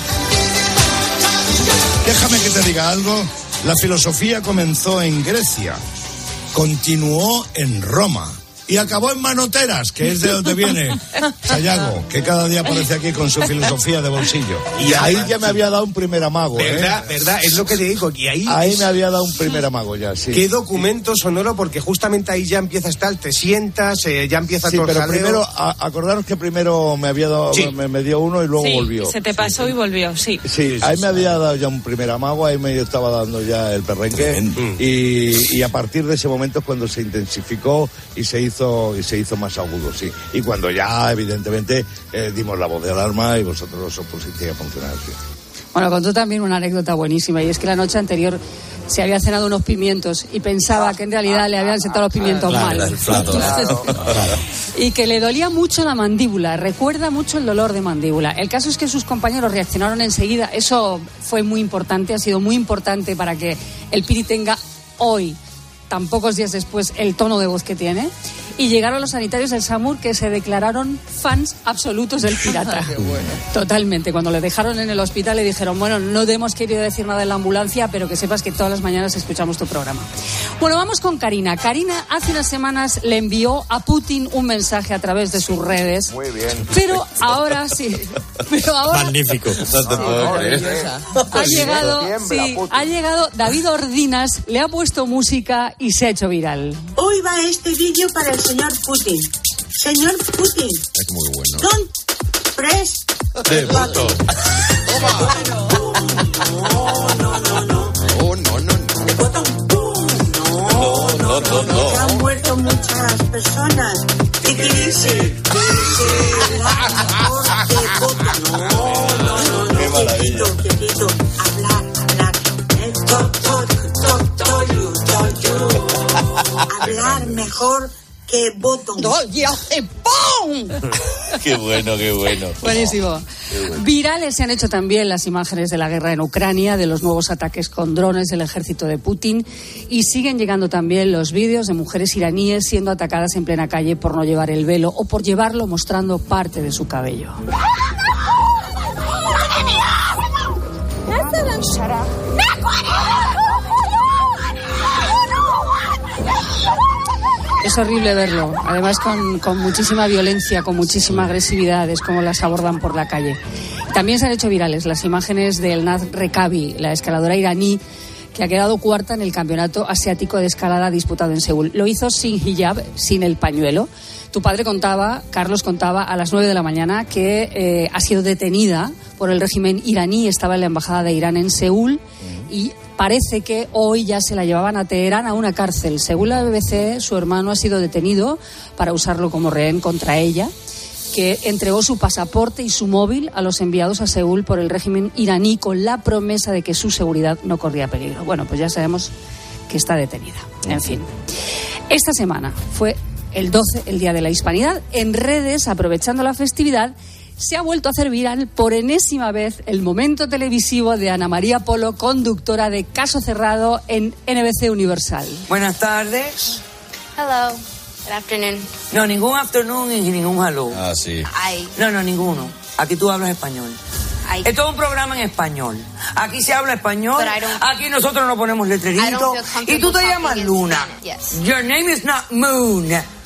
Déjame que te diga algo. La filosofía comenzó en Grecia, continuó en Roma y acabó en Manoteras, que es de donde viene Sayago, que cada día aparece aquí con su filosofía de bolsillo. Y ahí ya me había dado un primer amago. ¿Verdad? Es lo que te digo. Y ahí me había dado un primer amago ya, sí. Qué documento sonoro, porque justamente ahí ya empieza a estar, te sientas, ya empieza todo el pero jaleo. primero, acordaros que primero me había dado, me dio uno y luego volvió. Se te pasó y volvió, sí. Sí, ahí me había dado ya un primer amago, ahí me estaba dando ya el perrenque, y a partir de ese momento es cuando se intensificó y se hizo más agudo, sí. Y cuando ya, evidentemente, dimos la voz de alarma y vosotros os pusisteis a funcionar, sí. Bueno, contó también una anécdota buenísima, y es que la noche anterior se había cenado unos pimientos y pensaba que en realidad le habían sentado los pimientos mal. Y que le dolía mucho la mandíbula, recuerda mucho el dolor de mandíbula. El caso es que sus compañeros reaccionaron enseguida. Eso fue muy importante, ha sido muy importante para que el Piri tenga hoy, tan pocos días después, el tono de voz que tiene. Y llegaron los sanitarios del SAMUR, que se declararon fans absolutos del pirata. Qué bueno. Totalmente. Cuando le dejaron en el hospital le dijeron, bueno, no te hemos querido decir nada en la ambulancia, pero que sepas que todas las mañanas escuchamos tu programa. Bueno, vamos con Karina. Karina hace unas semanas le envió a Putin un mensaje a través de sus redes. Muy bien. Pero ahora sí. Magnífico. Ha llegado David Ordinas, le ha puesto música y se ha hecho viral. Hoy va este vídeo para el señor Putin. Señor Putin. Es muy bueno. Don't press the button. No. Han muerto muchas personas. Qué maravilla. Quietito. Hablar. Hablar mejor que botón. ¡Y hace ¡pum! Qué bueno. Buenísimo. Virales se han hecho también las imágenes de la guerra en Ucrania, de los nuevos ataques con drones del ejército de Putin, y siguen llegando también los vídeos de mujeres iraníes siendo atacadas en plena calle por no llevar el velo o por llevarlo mostrando parte de su cabello. Es horrible verlo, además con muchísima violencia, con muchísima agresividad, es como las abordan por la calle. También se han hecho virales las imágenes del Naz Rekabi, la escaladora iraní que ha quedado cuarta en el campeonato asiático de escalada disputado en Seúl. Lo hizo sin hijab, sin el pañuelo. Tu padre Carlos contaba a las 9 de la mañana que ha sido detenida por el régimen iraní, estaba en la embajada de Irán en Seúl y parece que hoy ya se la llevaban a Teherán, a una cárcel. Según la BBC, su hermano ha sido detenido para usarlo como rehén contra ella. que entregó su pasaporte y su móvil a los enviados a Seúl por el régimen iraní con la promesa de que su seguridad no corría peligro. Bueno, pues ya sabemos que está detenida. En fin, esta semana fue el 12, el Día de la Hispanidad. En redes, aprovechando la festividad, se ha vuelto a hacer viral por enésima vez el momento televisivo de Ana María Polo, conductora de Caso Cerrado en NBC Universal. Buenas tardes. Hello. Good afternoon. No, ningún afternoon y ningún hello. Ah, sí. No, ninguno. Aquí tú hablas español. Esto es un programa en español. Aquí se habla español. Aquí nosotros nos ponemos letreritos. Y tú te llamas Luna. Yes. Your name is not Moon.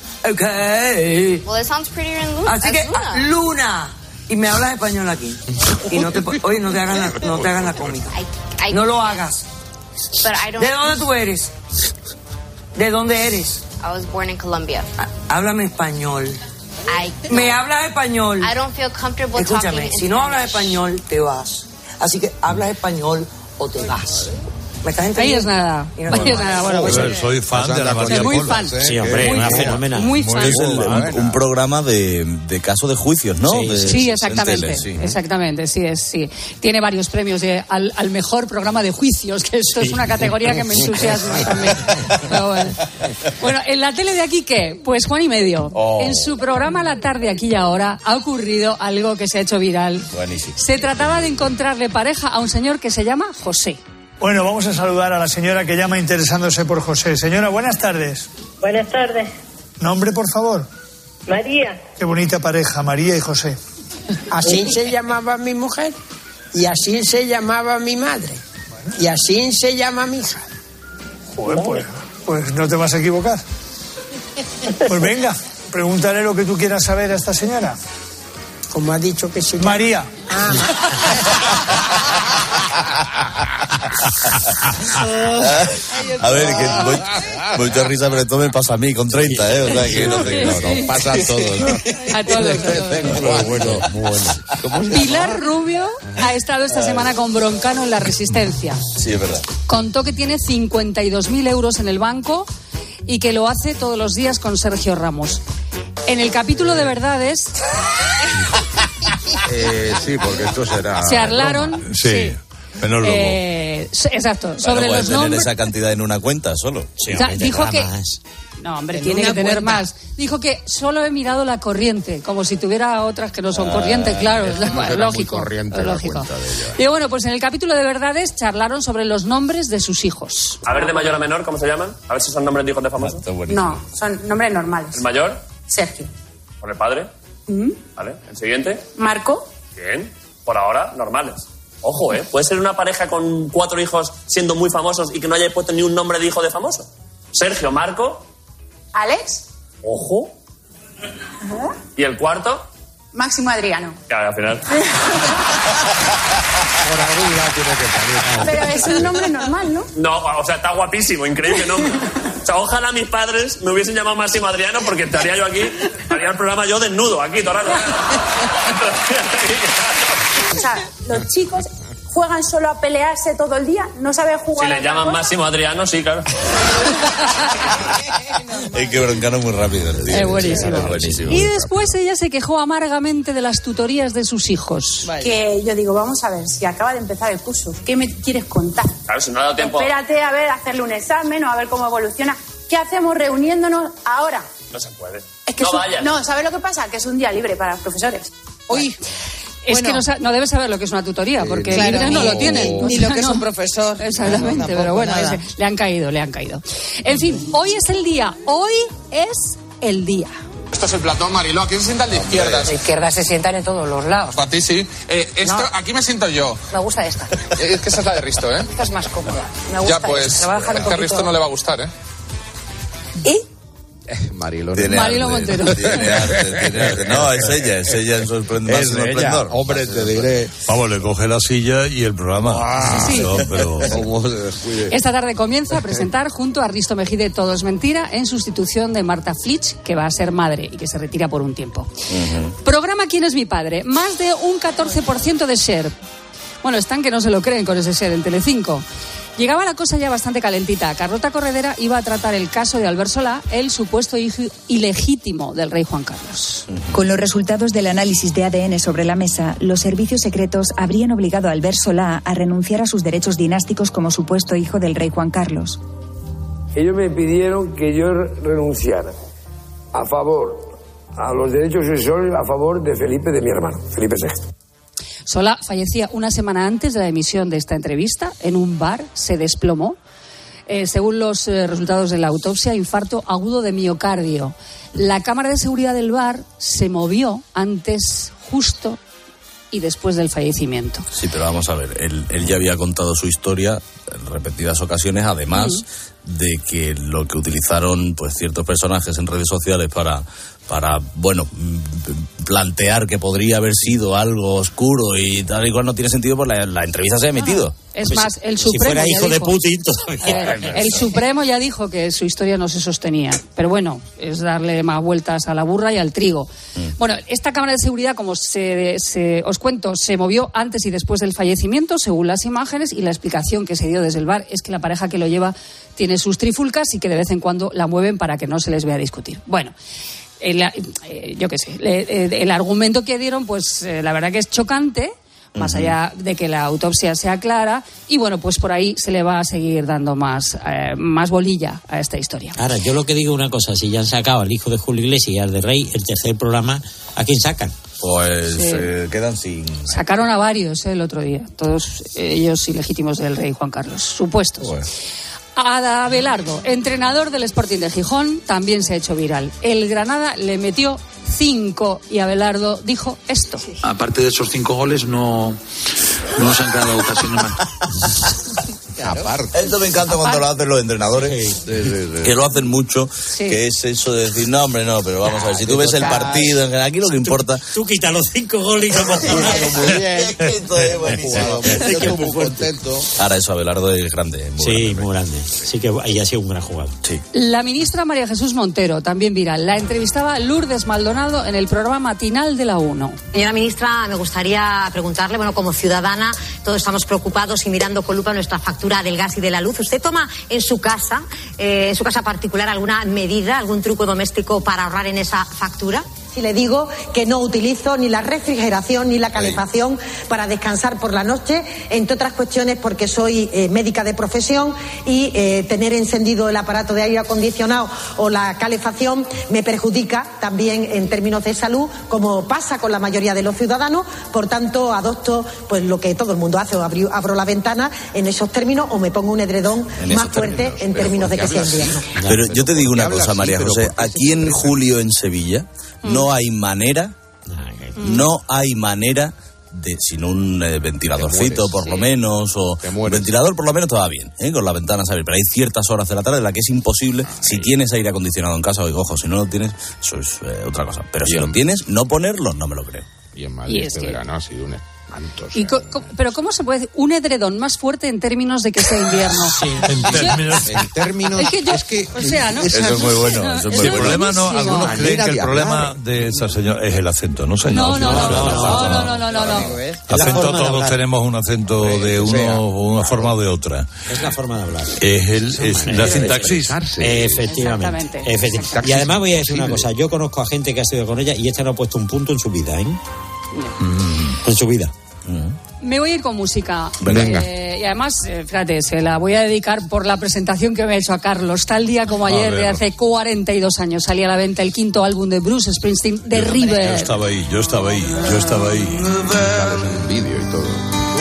Okay. Well, it sounds prettier in Luna. Así que, Luna. Y me hablas español aquí. Y no te hagas la cómica. No lo hagas. ¿De dónde tú eres? ¿De dónde eres? I was born in Colombia. Háblame español. ¿Me hablas español? I don't feel comfortable Escúchame, talking si no hablas español, te vas. Así que hablas español o te vas. ¿Me estás entendiendo? Ahí es nada. Bueno, pues soy fan de Ana María muy Polo. fan. Sí, hombre, una fenómena. Muy fan. Es un programa de caso de juicios, ¿no? Sí, exactamente. En tele, sí. Exactamente, sí. Tiene varios premios al mejor programa de juicios, que eso es una categoría que me entusiasma también. Pero bueno, en la tele de aquí, ¿qué? Pues Juan y Medio. En su programa La Tarde, Aquí y Ahora, ha ocurrido algo que se ha hecho viral. Buenísimo. Se trataba de encontrarle pareja a un señor que se llama José. Bueno, vamos a saludar a la señora que llama interesándose por José. Señora, buenas tardes. Buenas tardes. ¿Nombre, por favor? María. Qué bonita pareja, María y José. Así se llamaba mi mujer, y así se llamaba mi madre, y así se llama mi hija. Joder, pues no te vas a equivocar. Pues venga, pregúntale lo que tú quieras saber a esta señora. Como ha dicho que se llama. María. A ver, que mucha risa, pero esto me pasa a mí con 30, ¿eh? O sea, que no pasa a todos, ¿no? A todos. Muy bueno. Pilar Rubio ha estado esta semana con Broncano en La Resistencia. Sí, es verdad. Contó que tiene 52.000 euros en el banco y que lo hace todos los días con Sergio Ramos. En el capítulo de Verdades... Sí, porque esto será... Se hablaron... Sí. Exacto. Sobre los tener nombres... esa cantidad en una cuenta solo. Sí, o sea, dijo que... No, hombre, tiene que tener cuenta. más. Dijo que solo he mirado la corriente, como si tuviera otras que no son corrientes, claro, es lógico. Y bueno, pues en el capítulo de Verdades charlaron sobre los nombres de sus hijos. A ver, de mayor a menor, ¿cómo se llaman? A ver si son nombres de hijos de famosos. No, son nombres normales. ¿El mayor? Sergio. ¿Por el padre? Vale. ¿El siguiente? Marco. Bien. Por ahora, normales. Ojo, puede ser una pareja con 4 hijos siendo muy famosos y que no haya puesto ni un nombre de hijo de famoso. Sergio, Marco. Alex. Ojo. ¿Y el cuarto? Máximo Adriano. Claro, al final. Por arriba tiene que salir. Pero es un nombre normal, ¿no? No, o sea, está guapísimo, increíble nombre. O sea, ojalá mis padres me hubiesen llamado Máximo Adriano porque estaría yo aquí, haría el programa yo desnudo, aquí, todo el rato. O sea, los chicos juegan solo a pelearse todo el día, no saben jugar. Si le llaman Máximo Adriano, sí, claro. Es que Broncano muy rápido. Tío. Es buenísimo. Y después ella se quejó amargamente de las tutorías de sus hijos. Que yo digo, vamos a ver, si acaba de empezar el curso, ¿qué me quieres contar? Claro, si no ha dado tiempo. Espérate a ver, hacerle un examen o a ver cómo evoluciona. ¿Qué hacemos reuniéndonos ahora? No se puede. Es que no vayas. No, ¿sabes lo que pasa? Que es un día libre para los profesores. Uy. Es que no debe saber lo que es una tutoría, porque claro, libres no lo tienen. Ni lo que es un profesor. Exactamente, no, pero bueno, nada. le han caído. En fin, hoy es el día. Esto es el platón, Mariló. Aquí se sientan de izquierdas. De izquierdas se sientan en todos los lados. Para ti sí. Aquí me siento yo. Me gusta esta. Es que esa es la de Risto, ¿eh? Esta es más cómoda. Me gusta. Ya, pues, esta. es que a Risto no le va a gustar, ¿eh? ¿Y? Mariló Montero. Tiene arte. No, es ella en su esplendor. Hombre, te diré. Vamos, le coge la silla y el programa. Sí. No, pero... ¿Cómo se descuide? Esta tarde comienza a presentar junto a Risto Mejide Todo es Mentira, en sustitución de Marta Flitsch, que va a ser madre y que se retira por un tiempo. Programa ¿Quién es mi padre? Más de un 14% de share. Bueno, están que no se lo creen con ese share en Telecinco. Llegaba la cosa ya bastante calentita. Carlota Corredera iba a tratar el caso de Albert Solá, el supuesto hijo ilegítimo del rey Juan Carlos. Con los resultados del análisis de ADN sobre la mesa, los servicios secretos habrían obligado a Albert Solá a renunciar a sus derechos dinásticos como supuesto hijo del rey Juan Carlos. Ellos me pidieron que yo renunciara a los derechos sucesorios a favor de Felipe, de mi hermano, Felipe VI. Solá fallecía una semana antes de la emisión de esta entrevista. En un bar se desplomó. Según los resultados de la autopsia, infarto agudo de miocardio. La cámara de seguridad del bar se movió antes, justo y después del fallecimiento. Sí, pero vamos a ver, él ya había contado su historia en repetidas ocasiones, además de que lo que utilizaron pues ciertos personajes en redes sociales para bueno, plantear que podría haber sido algo oscuro y tal y cual no tiene sentido, pues la entrevista se ha emitido. Es más, el Si Supremo fuera hijo ya de dijo, Putin todavía. el Supremo ya dijo que su historia no se sostenía. Pero bueno, es darle más vueltas a la burra y al trigo. Bueno, esta cámara de seguridad, como os cuento, se movió antes y después del fallecimiento, según las imágenes, y la explicación que se dio desde el bar es que la pareja que lo lleva tiene sus trifulcas y que de vez en cuando la mueven para que no se les vea discutir. Bueno, yo qué sé, el argumento que dieron, pues la verdad que es chocante, más allá de que la autopsia sea clara, y bueno, pues por ahí se le va a seguir dando más bolilla a esta historia. Ahora, yo lo que digo una cosa, si ya han sacado al hijo de Julio Iglesias y al de Rey, el tercer programa, ¿a quién sacan? Pues Sí. quedan sin... Sacaron a varios el otro día, todos ellos ilegítimos del rey Juan Carlos, supuestos. Bueno. Ada Abelardo, entrenador del Sporting de Gijón, también se ha hecho viral. El Granada le metió 5 y Abelardo dijo esto. Aparte de esos 5 goles, no se han creado ocasiones más. Aparte. Esto me encanta cuando lo hacen los entrenadores, que lo hacen mucho, que es eso de decir, no, hombre, no, pero vamos a ver, si tú ves el partido, aquí lo que importa... Tú quitas los 5 goles y como... Muy bien. Esto es buenísimo. Yo estoy muy contento. Ahora eso, Abelardo es grande. Muy grande. Sí que ahí ha sido un gran jugador. Sí. La ministra María Jesús Montero, también viral, la entrevistaba Lourdes Maldonado en el programa matinal de la 1. Señora ministra, me gustaría preguntarle, bueno, como ciudadana, todos estamos preocupados y mirando con lupa nuestra factura del gas y de la luz. ¿Usted toma en su casa particular, alguna medida, algún truco doméstico para ahorrar en esa factura? Si le digo que no utilizo ni la refrigeración ni la calefacción para descansar por la noche, entre otras cuestiones porque soy médica de profesión y tener encendido el aparato de aire acondicionado o la calefacción me perjudica también en términos de salud, como pasa con la mayoría de los ciudadanos. Por tanto, adopto pues lo que todo el mundo hace, o abro la ventana en esos términos o me pongo un edredón más fuerte en términos de que sea invierno. Pero yo te digo una cosa, María José, aquí en julio en Sevilla no hay manera de, sin un ventiladorcito por lo menos, o un ventilador por lo menos todavía bien, con la ventana abierta, pero hay ciertas horas de la tarde en las que es imposible, si tienes aire acondicionado en casa, ojo, si no lo tienes, eso es otra cosa, pero si lo tienes, no ponerlo, no me lo creo. Y en Madrid este verano ha sido un espanto. Pero ¿cómo se puede decir un edredón más fuerte en términos de que sea invierno? Sí, en términos es que o sea, ¿no? Eso es muy bueno. Eso es muy el problema no, algunos creen que el problema de esa señora es el acento, ¿no, señor? No. Acento, todos tenemos un acento de una forma o de otra. Es la forma de hablar. Es la sintaxis. Efectivamente. Y además voy a decir una cosa, yo conozco a gente que ha estudiado con ella y esta no ha puesto un punto en su vida, ¿eh? En su vida. Me voy a ir con música. Venga. Y además, fíjate, se la voy a dedicar por la presentación que me ha hecho a Carlos. Tal día como ayer, de hace 42 años, salía a la venta el 5º álbum de Bruce Springsteen, The River. Yo estaba ahí. Un vídeo y todo.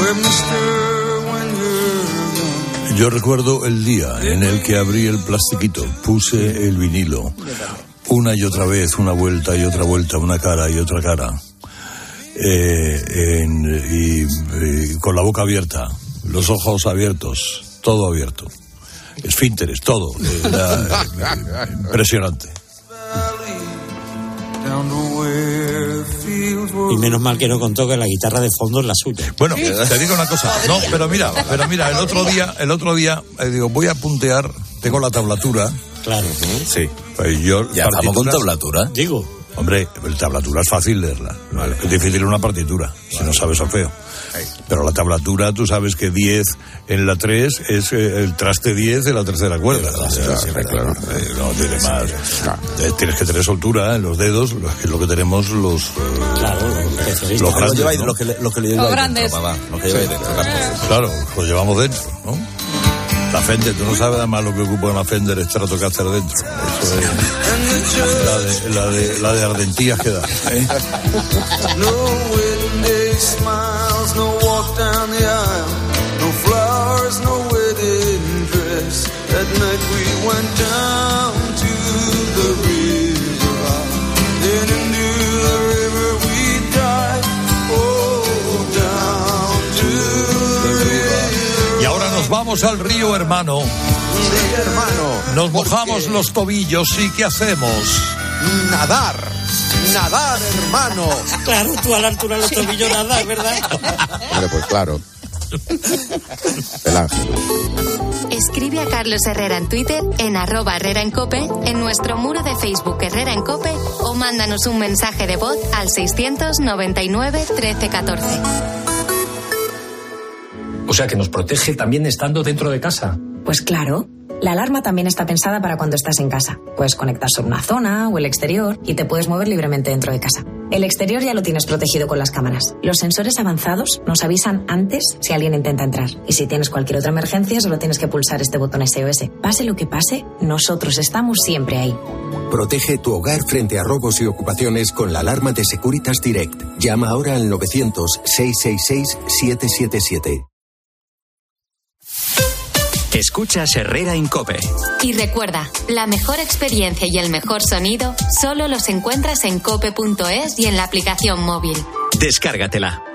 Yo recuerdo el día en el que abrí el plastiquito, puse el vinilo, una y otra vez, una vuelta y otra vuelta, una cara y otra cara. Y con la boca abierta, los ojos abiertos, todo abierto, esfínteres, todo, impresionante. Y menos mal que no contó que la guitarra de fondo es la suya. Bueno, te digo una cosa, no, pero mira, el otro día digo, voy a puntear, tengo la tablatura. Claro. Sí. Pues yo ya estamos con tablatura. Digo. Hombre, la tablatura es fácil leerla. Vale. Es difícil una partitura, si no sabes solfeo. Pero la tablatura, tú sabes que 10 en la 3 es el traste 10 en la tercera cuerda. Claro. No tiene más. Tienes que tener soltura en los dedos, que es lo que tenemos los grandes. Los grandes. Claro, los llevamos dentro, ¿no? La Fender, tú no sabes además lo que ocupa una Fender Stratocaster dentro. Eso es la de ardentías que da. No wedding day smiles, no walk down the aisle, no flowers, no wedding dress. That night we went down to the river, then into the river we died. Oh, down to the river. Y ahora nos vamos al río, hermano. Sí, hermano. Nos mojamos los tobillos y ¿qué hacemos? Nadar, hermano. Claro, tú a la altura de los tobillos nadar, ¿verdad? Hombre, pues claro. El ángel. Escribe a Carlos Herrera en Twitter, en @HerreraEnCope, en nuestro muro de Facebook Herrera en Cope, o mándanos un mensaje de voz al 699 1314. O sea que nos protege también estando dentro de casa. Pues claro. La alarma también está pensada para cuando estás en casa. Puedes conectar sobre una zona o el exterior y te puedes mover libremente dentro de casa. El exterior ya lo tienes protegido con las cámaras. Los sensores avanzados nos avisan antes si alguien intenta entrar. Y si tienes cualquier otra emergencia, solo tienes que pulsar este botón SOS. Pase lo que pase, nosotros estamos siempre ahí. Protege tu hogar frente a robos y ocupaciones con la alarma de Securitas Direct. Llama ahora al 900-666-777. Escuchas Herrera en Cope. Y recuerda, la mejor experiencia y el mejor sonido solo los encuentras en cope.es y en la aplicación móvil. Descárgatela.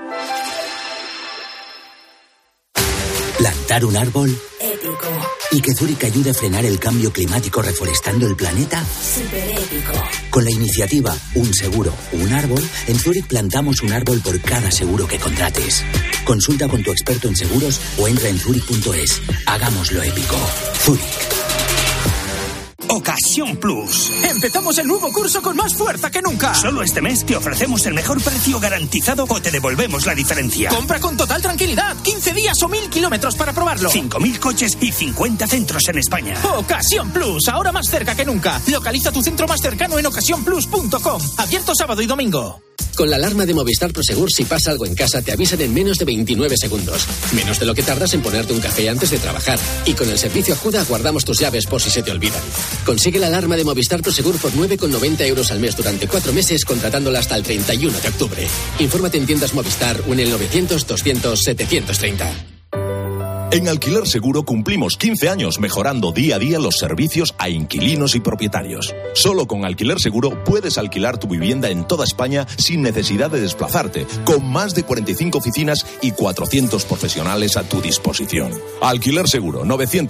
¿Plantar un árbol? Épico. ¿Y que Zurich ayude a frenar el cambio climático reforestando el planeta? Súper épico. Con la iniciativa Un Seguro, Un Árbol, en Zurich plantamos un árbol por cada seguro que contrates. Consulta con tu experto en seguros o entra en Zurich.es. Hagámoslo épico. Zurich. Ocasión Plus. Empezamos el nuevo curso con más fuerza que nunca. Solo este mes te ofrecemos el mejor precio garantizado o te devolvemos la diferencia. Compra con total tranquilidad. 15 días o 1000 kilómetros para probarlo. 5000 coches y 50 centros en España. Ocasión Plus. Ahora más cerca que nunca. Localiza tu centro más cercano en ocasiónplus.com. Abierto sábado y domingo. Con la alarma de Movistar Prosegur, si pasa algo en casa, te avisan en menos de 29 segundos. Menos de lo que tardas en ponerte un café antes de trabajar. Y con el servicio Ajuda guardamos tus llaves por si se te olvidan. Consigue la alarma de Movistar Prosegur por 9,90 euros al mes durante 4 meses, contratándola hasta el 31 de octubre. Infórmate en tiendas Movistar o en el 900-200-730. En Alquiler Seguro cumplimos 15 años mejorando día a día los servicios a inquilinos y propietarios. Solo con Alquiler Seguro puedes alquilar tu vivienda en toda España sin necesidad de desplazarte, con más de 45 oficinas y 400 profesionales a tu disposición. Alquiler Seguro,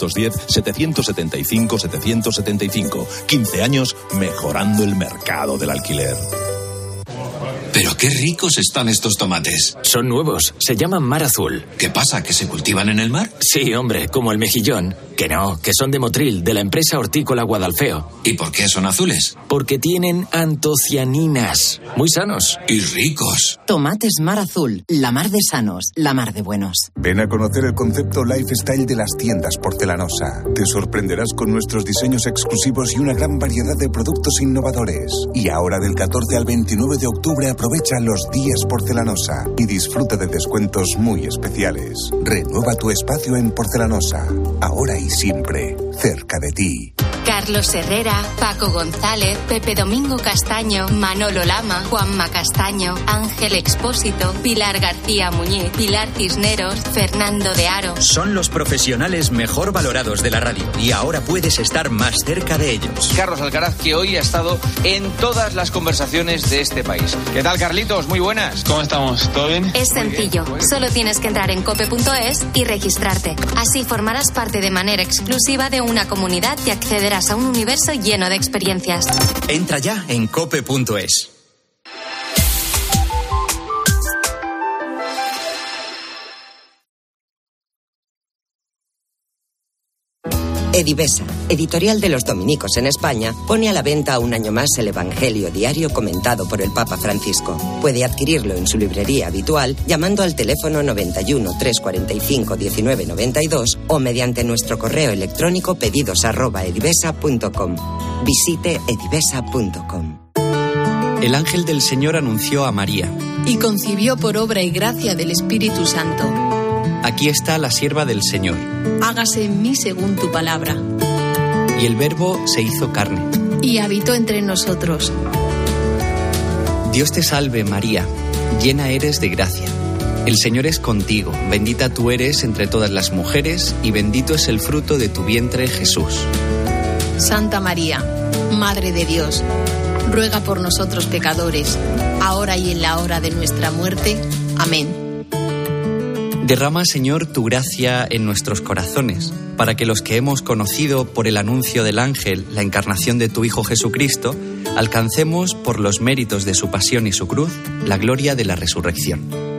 910-775-775. 15 años mejorando el mercado del alquiler. Pero qué ricos están estos tomates. Son nuevos, se llaman mar azul. ¿Qué pasa, que se cultivan en el mar? Sí, hombre, como el mejillón. Que no, que son de Motril, de la empresa hortícola Guadalfeo. ¿Y por qué son azules? Porque tienen antocianinas. Muy sanos. Y ricos. Tomates mar azul, la mar de sanos, la mar de buenos. Ven a conocer el concepto lifestyle de las tiendas Porcelanosa. Te sorprenderás con nuestros diseños exclusivos y una gran variedad de productos innovadores. Y ahora del 14 al 29 de octubre aprovecha los días Porcelanosa y disfruta de descuentos muy especiales. Renueva tu espacio en Porcelanosa, ahora y siempre, cerca de ti. Carlos Herrera, Paco González, Pepe Domingo Castaño, Manolo Lama, Juanma Castaño, Ángel Expósito, Pilar García Muñiz, Pilar Cisneros, Fernando de Aro. Son los profesionales mejor valorados de la radio y ahora puedes estar más cerca de ellos. Carlos Alcaraz, que hoy ha estado en todas las conversaciones de este país. ¿Qué tal, Carlitos? Muy buenas. ¿Cómo estamos? ¿Todo bien? Es sencillo. Solo tienes que entrar en cope.es y registrarte. Así formarás parte de manera exclusiva de una comunidad y accederás a un universo lleno de experiencias. Entra ya en cope.es. Edivesa, editorial de los dominicos en España, pone a la venta un año más el Evangelio diario comentado por el Papa Francisco. Puede adquirirlo en su librería habitual llamando al teléfono 91 345 1992 o mediante nuestro correo electrónico pedidos@edivesa.com. Visite edivesa.com. El ángel del Señor anunció a María. Y concibió por obra y gracia del Espíritu Santo. Aquí está la sierva del Señor. Hágase en mí según tu palabra. Y el Verbo se hizo carne. Y habitó entre nosotros. Dios te salve, María, llena eres de gracia. El Señor es contigo, bendita tú eres entre todas las mujeres, y bendito es el fruto de tu vientre, Jesús. Santa María, Madre de Dios, ruega por nosotros pecadores, ahora y en la hora de nuestra muerte. Amén. Derrama, Señor, tu gracia en nuestros corazones, para que los que hemos conocido por el anuncio del ángel la encarnación de tu Hijo Jesucristo, alcancemos, por los méritos de su pasión y su cruz, la gloria de la resurrección.